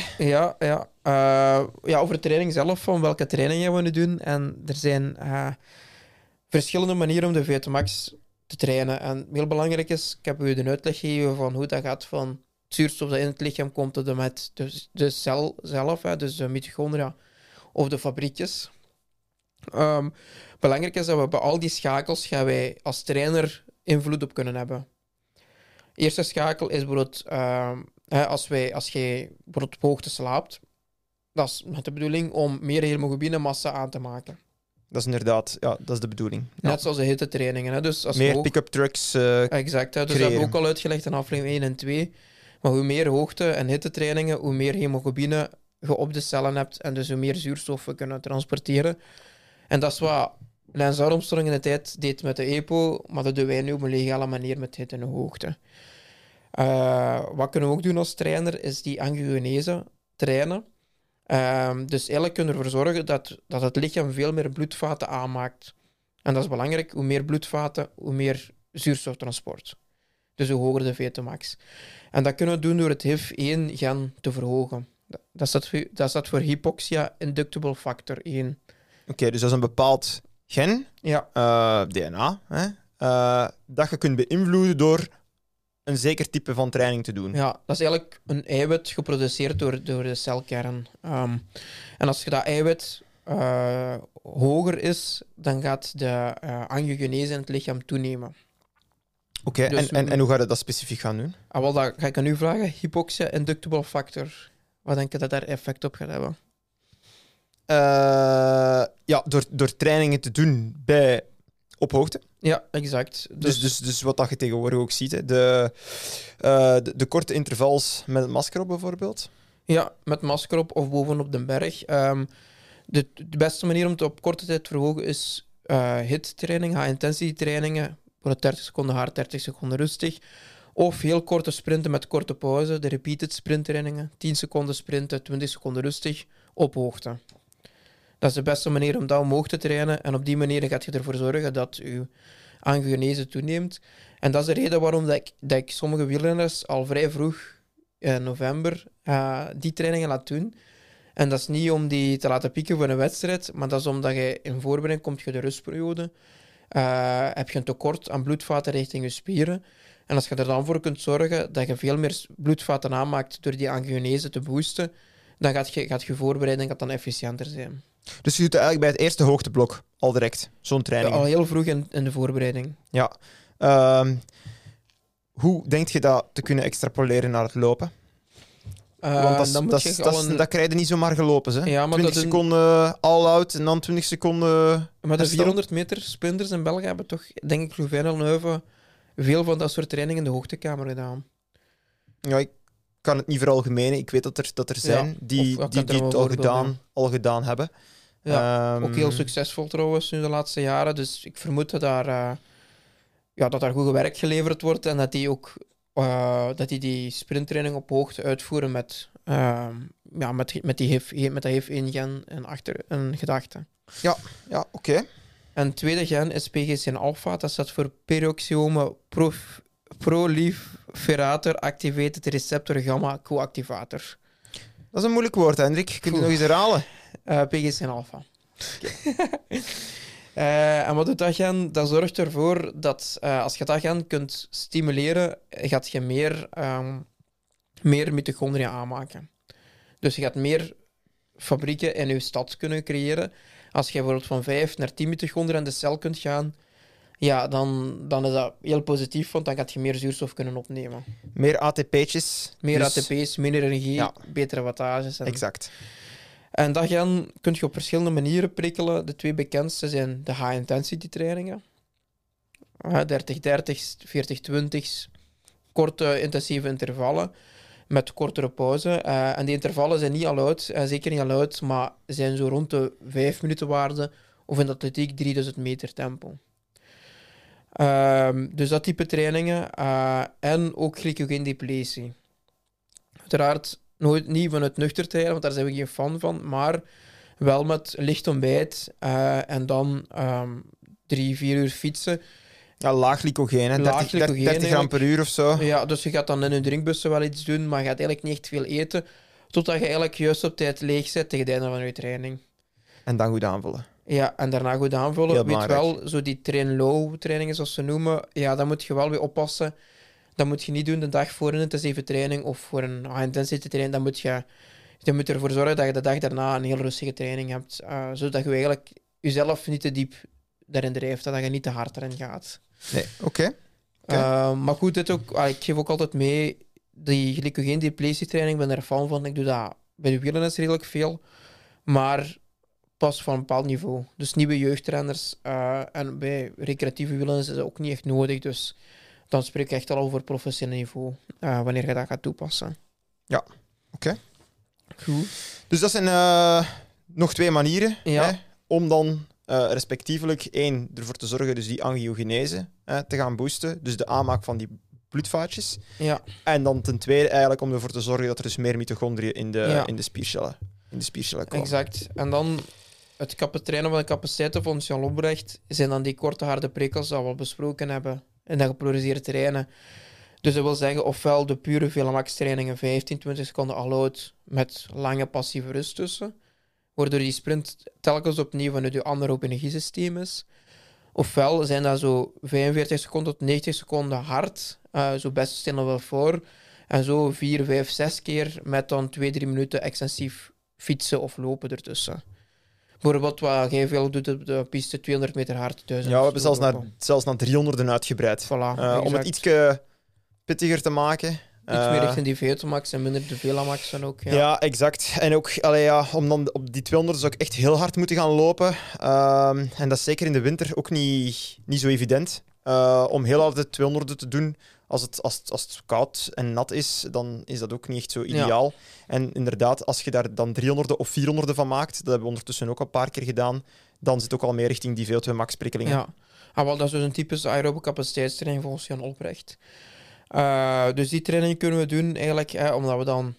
B: Ja, over de training zelf, van welke trainingen we nu doen. En er zijn verschillende manieren om de VO2 max te trainen. En heel belangrijk is, ik heb u de uitleg gegeven van hoe dat gaat van het zuurstof dat in het lichaam komt tot en met de cel zelf, dus de mitochondria of de fabriekjes. Belangrijk is dat we bij al die schakels gaan wij als trainer invloed op kunnen hebben. Eerste schakel is bijvoorbeeld als je bijvoorbeeld op hoogte slaapt, dat is met de bedoeling om meer hemoglobinemassa aan te maken.
A: Dat is inderdaad, dat is de bedoeling. Ja.
B: Net zoals de hittetrainingen. Hè. Dus als
A: meer pick-up trucks.
B: Exact, hè. Dus dat hebben we ook al uitgelegd in aflevering 1 en 2. Maar hoe meer hoogte- en hittetrainingen, hoe meer hemoglobine je op de cellen hebt en dus hoe meer zuurstof we kunnen transporteren. En dat is wat Lance Armstrong in de tijd deed met de EPO, maar dat doen wij nu op een legale manier met hitte en hoogte. Wat kunnen we ook doen als trainer, is die angiogenese trainen. Dus eigenlijk kunnen we ervoor zorgen dat het lichaam veel meer bloedvaten aanmaakt. En dat is belangrijk. Hoe meer bloedvaten, hoe meer zuurstoftransport. Dus hoe hoger de VO2 max. En dat kunnen we doen door het HIF-1-gen te verhogen. Dat staat voor hypoxia inductible factor 1.
A: Oké, dus dat is een bepaald gen,
B: Ja.
A: DNA, hè, dat je kunt beïnvloeden door een zeker type van training te doen.
B: Ja, dat is eigenlijk een eiwit geproduceerd door de celkern. En als je dat eiwit hoger is, dan gaat de angiogenese in het lichaam toenemen.
A: Oké,
B: Dus
A: en hoe ga je dat specifiek gaan doen?
B: Wel, dat ga ik aan u vragen. Hypoxia inductible factor. Wat denk je dat daar effect op gaat hebben?
A: Door trainingen te doen op hoogte.
B: Ja, exact.
A: Dus wat dat je tegenwoordig ook ziet. Hè. De korte intervals met het masker op bijvoorbeeld.
B: Ja, met masker op of bovenop de berg. De beste manier om het op korte tijd te verhogen is HIIT-training, high-intensity trainingen. Voor 30 seconden hard, 30 seconden rustig. Of heel korte sprinten met korte pauze, de repeated sprinttrainingen. 10 seconden sprinten, 20 seconden rustig, op hoogte. Dat is de beste manier om dat omhoog te trainen. En op die manier gaat je ervoor zorgen dat je angiogenese toeneemt. En dat is de reden waarom dat ik sommige wielrenners al vrij vroeg in november die trainingen laat doen. En dat is niet om die te laten pieken voor een wedstrijd, maar dat is omdat je in voorbereiding komt je de rustperiode. Heb je een tekort aan bloedvaten richting je spieren. En als je er dan voor kunt zorgen dat je veel meer bloedvaten aanmaakt door die angiogenese te boosten, dan gaat je voorbereiding dan efficiënter zijn.
A: Dus je doet het eigenlijk bij het eerste hoogteblok al direct, zo'n training.
B: Ja, al heel vroeg in de voorbereiding.
A: Ja. Hoe denk je dat te kunnen extrapoleren naar het lopen? Want dat krijg je niet zomaar gelopen. Hè?
B: Ja, maar
A: 20 seconden all-out en dan 20 seconden...
B: Maar de 400 meter sprinters in België hebben toch, denk ik, Louvain en Leuven veel van dat soort trainingen in de hoogtekamer gedaan.
A: Ja, ik kan het niet veralgemenen. Ik weet dat er zijn die het al gedaan hebben.
B: Ja, ook heel succesvol trouwens nu de laatste jaren. Dus ik vermoed dat daar goed werk geleverd wordt en dat die ook die sprinttraining op hoogte uitvoeren met dat HIF-1-gen in gedachte.
A: Ja, oké.
B: En het tweede gen is PGCN-alpha. Dat staat voor peroxiome proliferator activated receptor gamma coactivator.
A: Dat is een moeilijk woord, Hendrik. Kun je nog eens herhalen?
B: PGCN-alpha. En wat doet dat gen? Dat zorgt ervoor dat als je dat gen kunt stimuleren, gaat je meer mitochondria aanmaken. Dus je gaat meer fabrieken in je stad kunnen creëren. Als je bijvoorbeeld van 5 naar 10 mitochondria in de cel kunt gaan, ja, dan is dat heel positief, want dan gaat je meer zuurstof kunnen opnemen.
A: Meer ATP'tjes.
B: Meer ATP's, meer energie, betere wattages.
A: Exact.
B: En dat kun je op verschillende manieren prikkelen. De 2 bekendste zijn de high-intensity trainingen. 30-30, 40-20, korte intensieve intervallen met kortere pauze. En die intervallen zijn niet allowed, zeker niet allowed, maar zijn zo rond de 5 minuten waarde of in de atletiek 3000 meter tempo. Dus dat type trainingen. En ook glycogeen-depletie. Uiteraard niet vanuit nuchter trainen, want daar zijn we geen fan van, maar wel met licht ontbijt en dan 3-4 uur fietsen.
A: Ja, laag glycogeen, hè?
B: Laag
A: 30 gram per uur of zo.
B: Ja, dus je gaat dan in je drinkbussen wel iets doen, maar je gaat eigenlijk niet echt veel eten, totdat je eigenlijk juist op tijd leeg zit tegen het einde van je training.
A: En dan goed aanvullen.
B: Ja, en daarna goed aanvullen.
A: Heel
B: Weet wel, zo die train-low trainingen, zoals ze noemen, ja, daar moet je wel weer oppassen. Dat moet je niet doen de dag voor een intensieve training of voor een high-intensity training. Dan moet je ervoor zorgen dat je de dag daarna een heel rustige training hebt, zodat je eigenlijk jezelf niet te diep daarin drijft, dat je niet te hard erin gaat.
A: Nee, oké.
B: Maar goed, ik geef ook altijd mee, die glycogeen-depletietraining, ik ben er fan van. Ik doe dat bij de wielrenners redelijk veel, maar pas van een bepaald niveau. Dus niet bij jeugdrenners en bij recreatieve wielrenners is dat ook niet echt nodig. Dus dan spreek ik echt al over professioneel niveau, wanneer je dat gaat toepassen.
A: Ja, oké.
B: Goed.
A: Dus dat zijn nog 2 manieren hè, om dan respectievelijk ervoor te zorgen dus die angiogenese te gaan boosten. Dus de aanmaak van die bloedvaatjes.
B: Ja.
A: En dan ten tweede eigenlijk om ervoor te zorgen dat er dus meer mitochondriën in de spiercellen komen.
B: Exact. En dan het trainen van de capaciteiten van Jan Lobrecht zijn dan die korte harde prikkels dat we al besproken hebben en dat geproduceerde trainen. Dus dat wil zeggen, ofwel de pure VLMAX trainingen 15-20 seconden allowed met lange passieve rust tussen, waardoor die sprint telkens opnieuw vanuit je anaerobe energiesysteem is. Ofwel zijn dat zo 45 seconden tot 90 seconden hard, zo best stellen we voor, en zo 4, 5, 6 keer met dan 2-3 minuten extensief fietsen of lopen ertussen. Bijvoorbeeld wat jij veel doet op de piste, 200 meter hard, 1000.
A: Ja, we hebben zelfs naar 300 uitgebreid.
B: Voilà,
A: om het iets pittiger te maken.
B: Iets meer richting die VO2max en minder de VLAmax dan ook.
A: Ja, exact. En ook om dan op die 200 zou ik echt heel hard moeten gaan lopen. En dat is zeker in de winter ook niet zo evident. Om heel hard de 200 te doen als het koud en nat is, dan is dat ook niet echt zo ideaal. Ja. En inderdaad, als je daar dan 300 of 400 van maakt, dat hebben we ondertussen ook al een paar keer gedaan, dan zit ook al meer richting die VO2max-prikkelingen.
B: Ja, wel, dat is dus een typische aerobe capaciteitstraining volgens Jan Olprecht. Dus die training kunnen we doen eigenlijk omdat we dan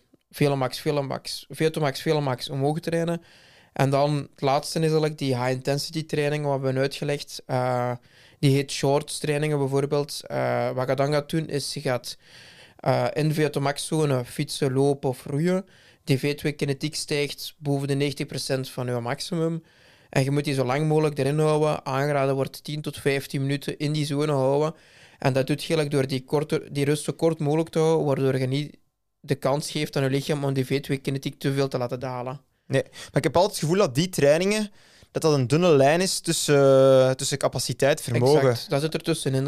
B: VO2max omhoog trainen. En dan het laatste is eigenlijk die high-intensity training, wat we hebben uitgelegd. Die heet shorts trainingen bijvoorbeeld. Wat je dan gaat doen, is je gaat in VO2max-zone fietsen, lopen of roeien. Die V2-kinetiek stijgt boven de 90% van je maximum. En je moet die zo lang mogelijk erin houden. Aangeraden wordt 10 tot 15 minuten in die zone houden. En dat doet je eigenlijk door die rust zo kort mogelijk te houden, waardoor je niet de kans geeft aan je lichaam om die V2-kinetiek te veel te laten dalen.
A: Nee, maar ik heb altijd het gevoel dat die trainingen, dat een dunne lijn is tussen capaciteit en vermogen.
B: Exact, dat zit er tussenin.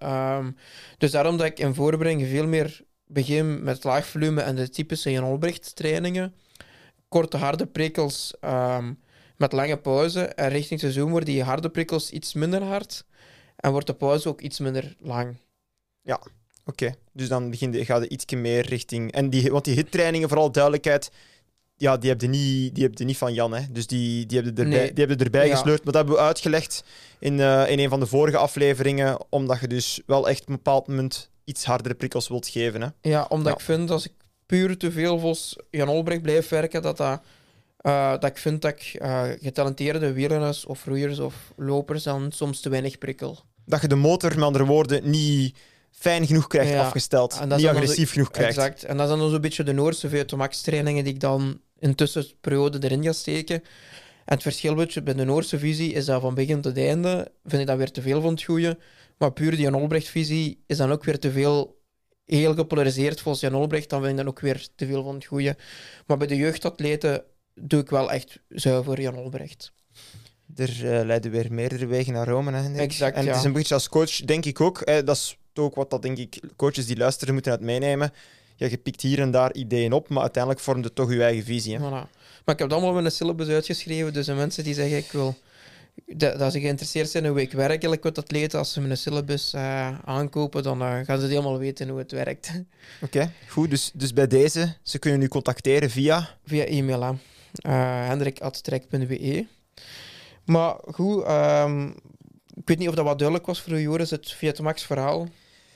B: Dus daarom dat ik in voorbereiding veel meer begin met laag volume en de typische Jan Olbrecht trainingen. Korte harde prikkels met lange pauze. En richting seizoen worden die harde prikkels iets minder hard. En wordt de pauze ook iets minder lang.
A: Ja, oké. Dus dan gaat het ietsje meer richting... Want die hittrainingen, vooral duidelijkheid, ja, die heb je niet van Jan. Hè. Dus die hebben erbij gesleurd. Maar dat hebben we uitgelegd in een van de vorige afleveringen, omdat je dus wel echt op een bepaald moment iets hardere prikkels wilt geven. Hè.
B: Ja, omdat ik vind, als ik puur te veel volgens Jan Olbrecht blijf werken, dat ik vind dat ik getalenteerde wielrenners of roeiers of lopers dan soms te weinig prikkel.
A: Dat je de motor, met andere woorden, niet fijn genoeg krijgt afgesteld. Niet agressief genoeg krijgt.
B: Exact. En dat zijn dan zo'n beetje de Noorse VO2max-trainingen die ik dan in tussenperiode erin ga steken. En het verschil bij de Noorse visie is dat van begin tot einde vind ik dat weer te veel van het goede. Maar puur die Jan Olbrecht-visie is dan ook weer te veel, heel gepolariseerd volgens Jan Olbrecht. Dan vind ik dan ook weer te veel van het goede. Maar bij de jeugdatleten doe ik wel echt zuiver Jan Olbrecht.
A: Er leiden weer meerdere wegen naar Rome. Hè,
B: exact,
A: en het is een beetje als coach, denk ik ook. Dat is ook wat dat, denk ik, coaches die luisteren moeten het meenemen. Ja, je pikt hier en daar ideeën op, maar uiteindelijk vormt het toch je eigen visie. Hè.
B: Voilà. Maar ik heb het allemaal met een syllabus uitgeschreven, dus de mensen die zeggen ik wil dat ze geïnteresseerd zijn in hoe ik werk eigenlijk met atleten. Als ze mijn syllabus aankopen, dan gaan ze het helemaal weten hoe het werkt.
A: Oké, goed. Dus bij deze, ze kunnen u contacteren via...
B: Via e-mail, hè. hendrik@trek.be. Maar goed, ik weet niet of dat wat duidelijk was voor Joris, het VO2max verhaal.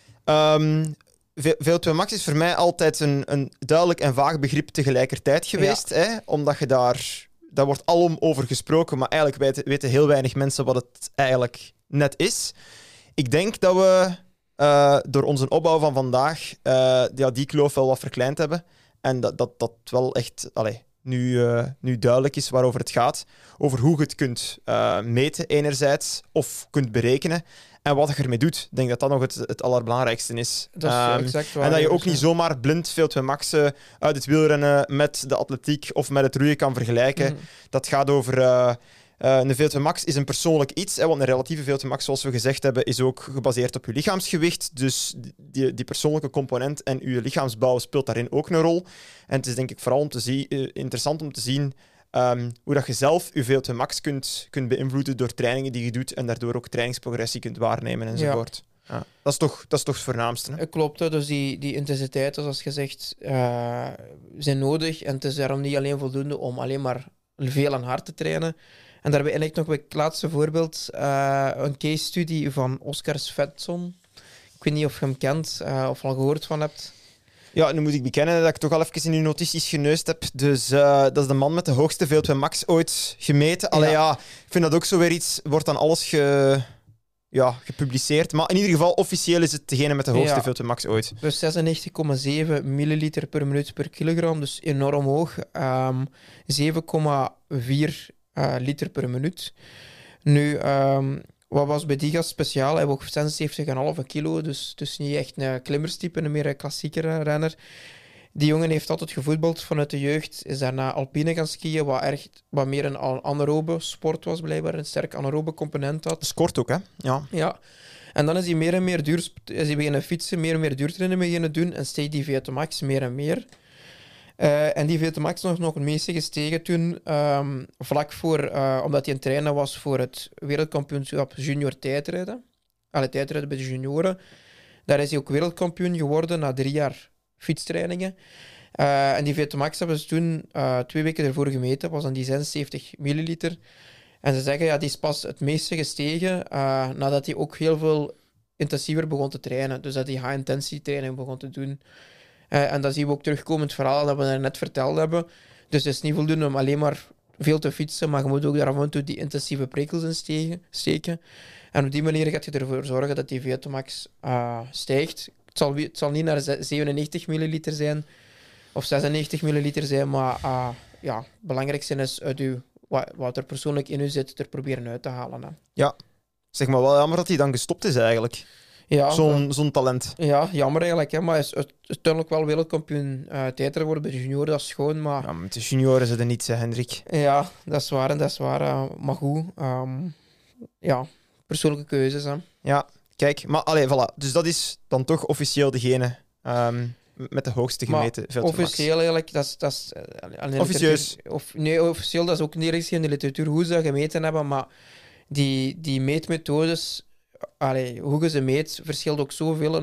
A: VO2max is voor mij altijd een duidelijk en vaag begrip tegelijkertijd geweest.
B: Ja.
A: Hè? Omdat je daar wordt alom over gesproken, maar eigenlijk weten heel weinig mensen wat het eigenlijk net is. Ik denk dat we door onze opbouw van vandaag die kloof wel wat verkleind hebben. En dat wel echt nu duidelijk is waarover het gaat. Over hoe je het kunt meten enerzijds of kunt berekenen. En wat je ermee doet. Ik denk dat dat nog het allerbelangrijkste is.
B: Dat is exact waar.
A: En dat je ook niet zomaar blind VO2max uit het wielrennen met de atletiek of met het roeien kan vergelijken. Dat gaat over... een VO2max is een persoonlijk iets, want een relatieve VO2max, zoals we gezegd hebben, is ook gebaseerd op je lichaamsgewicht. Dus die persoonlijke component en je lichaamsbouw speelt daarin ook een rol. En het is denk ik vooral interessant om te zien hoe dat je zelf je VO2max kunt beïnvloeden door trainingen die je doet en daardoor ook trainingsprogressie kunt waarnemen enzovoort. Ja. Dat is toch het voornaamste. Hè?
B: Klopt, hè? Dus die intensiteiten, zoals gezegd, zijn nodig. En het is daarom niet alleen voldoende om alleen maar veel en hard te trainen. En daarbij eigenlijk nog bij het laatste voorbeeld een case study van Oscar Svensson. Ik weet niet of je hem kent of al gehoord van hebt.
A: Ja, nu moet ik bekennen dat ik toch al even in uw notities geneust heb. Dus dat is de man met de hoogste VO2max ooit gemeten. Allee, ja, ik vind dat ook zo weer iets. Wordt dan alles gepubliceerd. Maar in ieder geval, officieel is het degene met de hoogste VO2max ooit.
B: Dus 96,7 milliliter per minuut per kilogram. Dus enorm hoog. 7,4 liter per minuut. Nu, wat was bij die gast speciaal? Hij woog 76,5 kilo, dus niet echt een klimmerstype, een meer een klassieker renner. Die jongen heeft altijd gevoetbald vanuit de jeugd, is daarna alpine gaan skiën, wat meer een anaerobe sport was blijkbaar, een sterk anaerobe component had.
A: Scoort ook, hè? Ja.
B: En dan is hij meer en meer beginnen fietsen, meer en meer duurtrainen beginnen doen en steeg die VO2max meer en meer. En die VO2max nog het meeste gestegen toen, vlak voor, omdat hij een trainer was voor het wereldkampioenschap junior tijdrijden. Tijdrijden bij de junioren. Daar is hij ook wereldkampioen geworden na 3 jaar fietstrainingen. En die VO2max hebben ze toen 2 weken ervoor gemeten, was dan die 76 milliliter. En ze zeggen, die is pas het meeste gestegen nadat hij ook heel veel intensiever begon te trainen. Dus dat hij high-intensity training begon te doen. En dat zien we ook terugkomen in het verhaal dat we net verteld hebben. Dus het is niet voldoende om alleen maar veel te fietsen, maar je moet ook daar af en toe die intensieve prikkels in steken. En op die manier gaat je ervoor zorgen dat die VO2max stijgt. Het zal niet naar 97 milliliter zijn of 96 milliliter zijn, maar het belangrijkste is uit wat er persoonlijk in u zit, er proberen uit te halen. Hè.
A: Ja, zeg maar wel jammer dat hij dan gestopt is eigenlijk.
B: Ja,
A: zo'n talent.
B: Ja, jammer eigenlijk. Hè, maar hij is uiteindelijk wel wereldkampioen tijdrijder worden bij de junioren. Dat is schoon, maar...
A: Ja, met de junioren zijn er niets, hè, Hendrik.
B: Ja, dat is waar. Maar goed, persoonlijke keuzes. Hè.
A: Ja, kijk. Maar voilà. Dus dat is dan toch officieel degene met de hoogste gemeten VO2max.
B: Officieel eigenlijk, dat is
A: officieus.
B: Officieel, dat is ook niet in de literatuur hoe ze dat gemeten hebben, maar die meetmethodes... hoe je ze meet, verschilt ook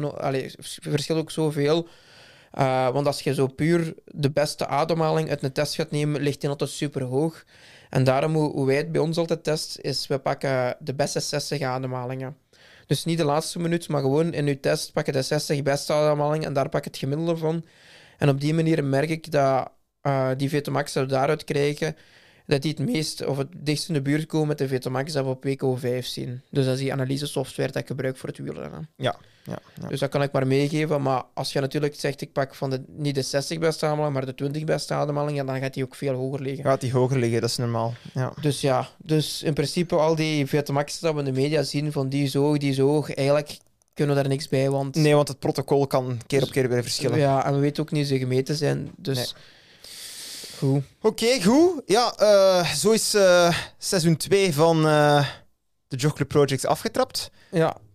B: zoveel. Want als je zo puur de beste ademhaling uit een test gaat nemen, ligt die altijd super hoog. En daarom, hoe wij het bij ons altijd testen, is we pakken de beste 60 ademhalingen. Dus niet de laatste minuut, maar gewoon in je test pak je de 60 beste ademhalingen en daar pak je het gemiddelde van. En op die manier merk ik dat die VO2max dat we daaruit krijgen, dat die het meest of het dichtst in de buurt komen met de VO2max dat we op WKO5 zien. Dus dat is die analysesoftware dat ik gebruik voor het wielrennen.
A: Ja.
B: Dus dat kan ik maar meegeven. Maar als je natuurlijk zegt, ik pak van niet de 60 beste ademhalingen, maar de 20 beste ademhalingen, dan gaat die ook veel hoger liggen.
A: Gaat die hoger liggen, dat is normaal. Ja.
B: Dus in principe al die VO2max dat we in de media zien, van die zo hoog, eigenlijk kunnen we daar niks bij.
A: Nee, want het protocol kan keer op keer weer verschillen.
B: Ja, en we weten ook niet hoe ze gemeten zijn. Dus... Nee. Goed.
A: Oké, goed. Ja, zo is seizoen 2 van de Jogclub Project afgetrapt.
B: Ja.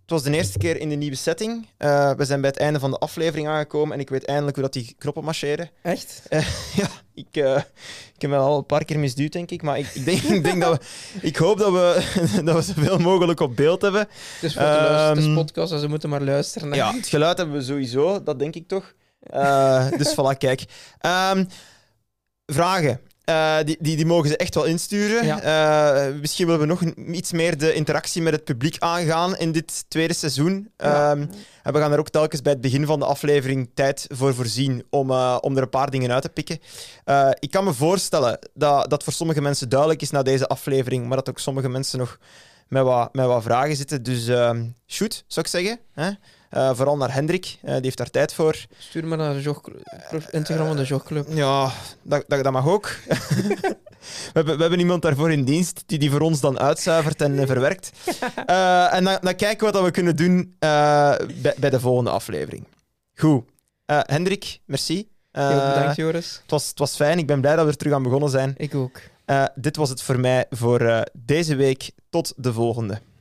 A: Het was de eerste keer in de nieuwe setting. We zijn bij het einde van de aflevering aangekomen en ik weet eindelijk hoe dat die knoppen marcheren.
B: Echt?
A: Ja, ik heb me al een paar keer misduwd, denk ik. Maar ik denk dat ik hoop dat we zoveel mogelijk op beeld hebben.
B: Dus voor het is podcast, dus ze moeten maar luisteren. Hè?
A: Ja, het geluid hebben we sowieso, dat denk ik toch. Dus voilà, kijk. Vragen. Die mogen ze echt wel insturen.
B: Ja.
A: Misschien willen we nog iets meer de interactie met het publiek aangaan in dit tweede seizoen.
B: Ja.
A: En we gaan er ook telkens bij het begin van de aflevering tijd voor voorzien om er een paar dingen uit te pikken. Ik kan me voorstellen dat voor sommige mensen duidelijk is na deze aflevering, maar dat ook sommige mensen nog met wat vragen zitten. Dus shoot, zou ik zeggen. Hè? Vooral naar Hendrik, die heeft daar tijd voor.
B: Stuur maar naar de Instagram van de Jogclub.
A: Ja, dat mag ook. We hebben iemand daarvoor in dienst die voor ons dan uitzuivert en verwerkt. En dan kijken we wat we kunnen doen bij de volgende aflevering. Goed. Hendrik, merci.
B: Heel bedankt, Joris.
A: Het was fijn. Ik ben blij dat we er terug aan begonnen zijn.
B: Ik ook.
A: Dit was het voor mij voor deze week. Tot de volgende.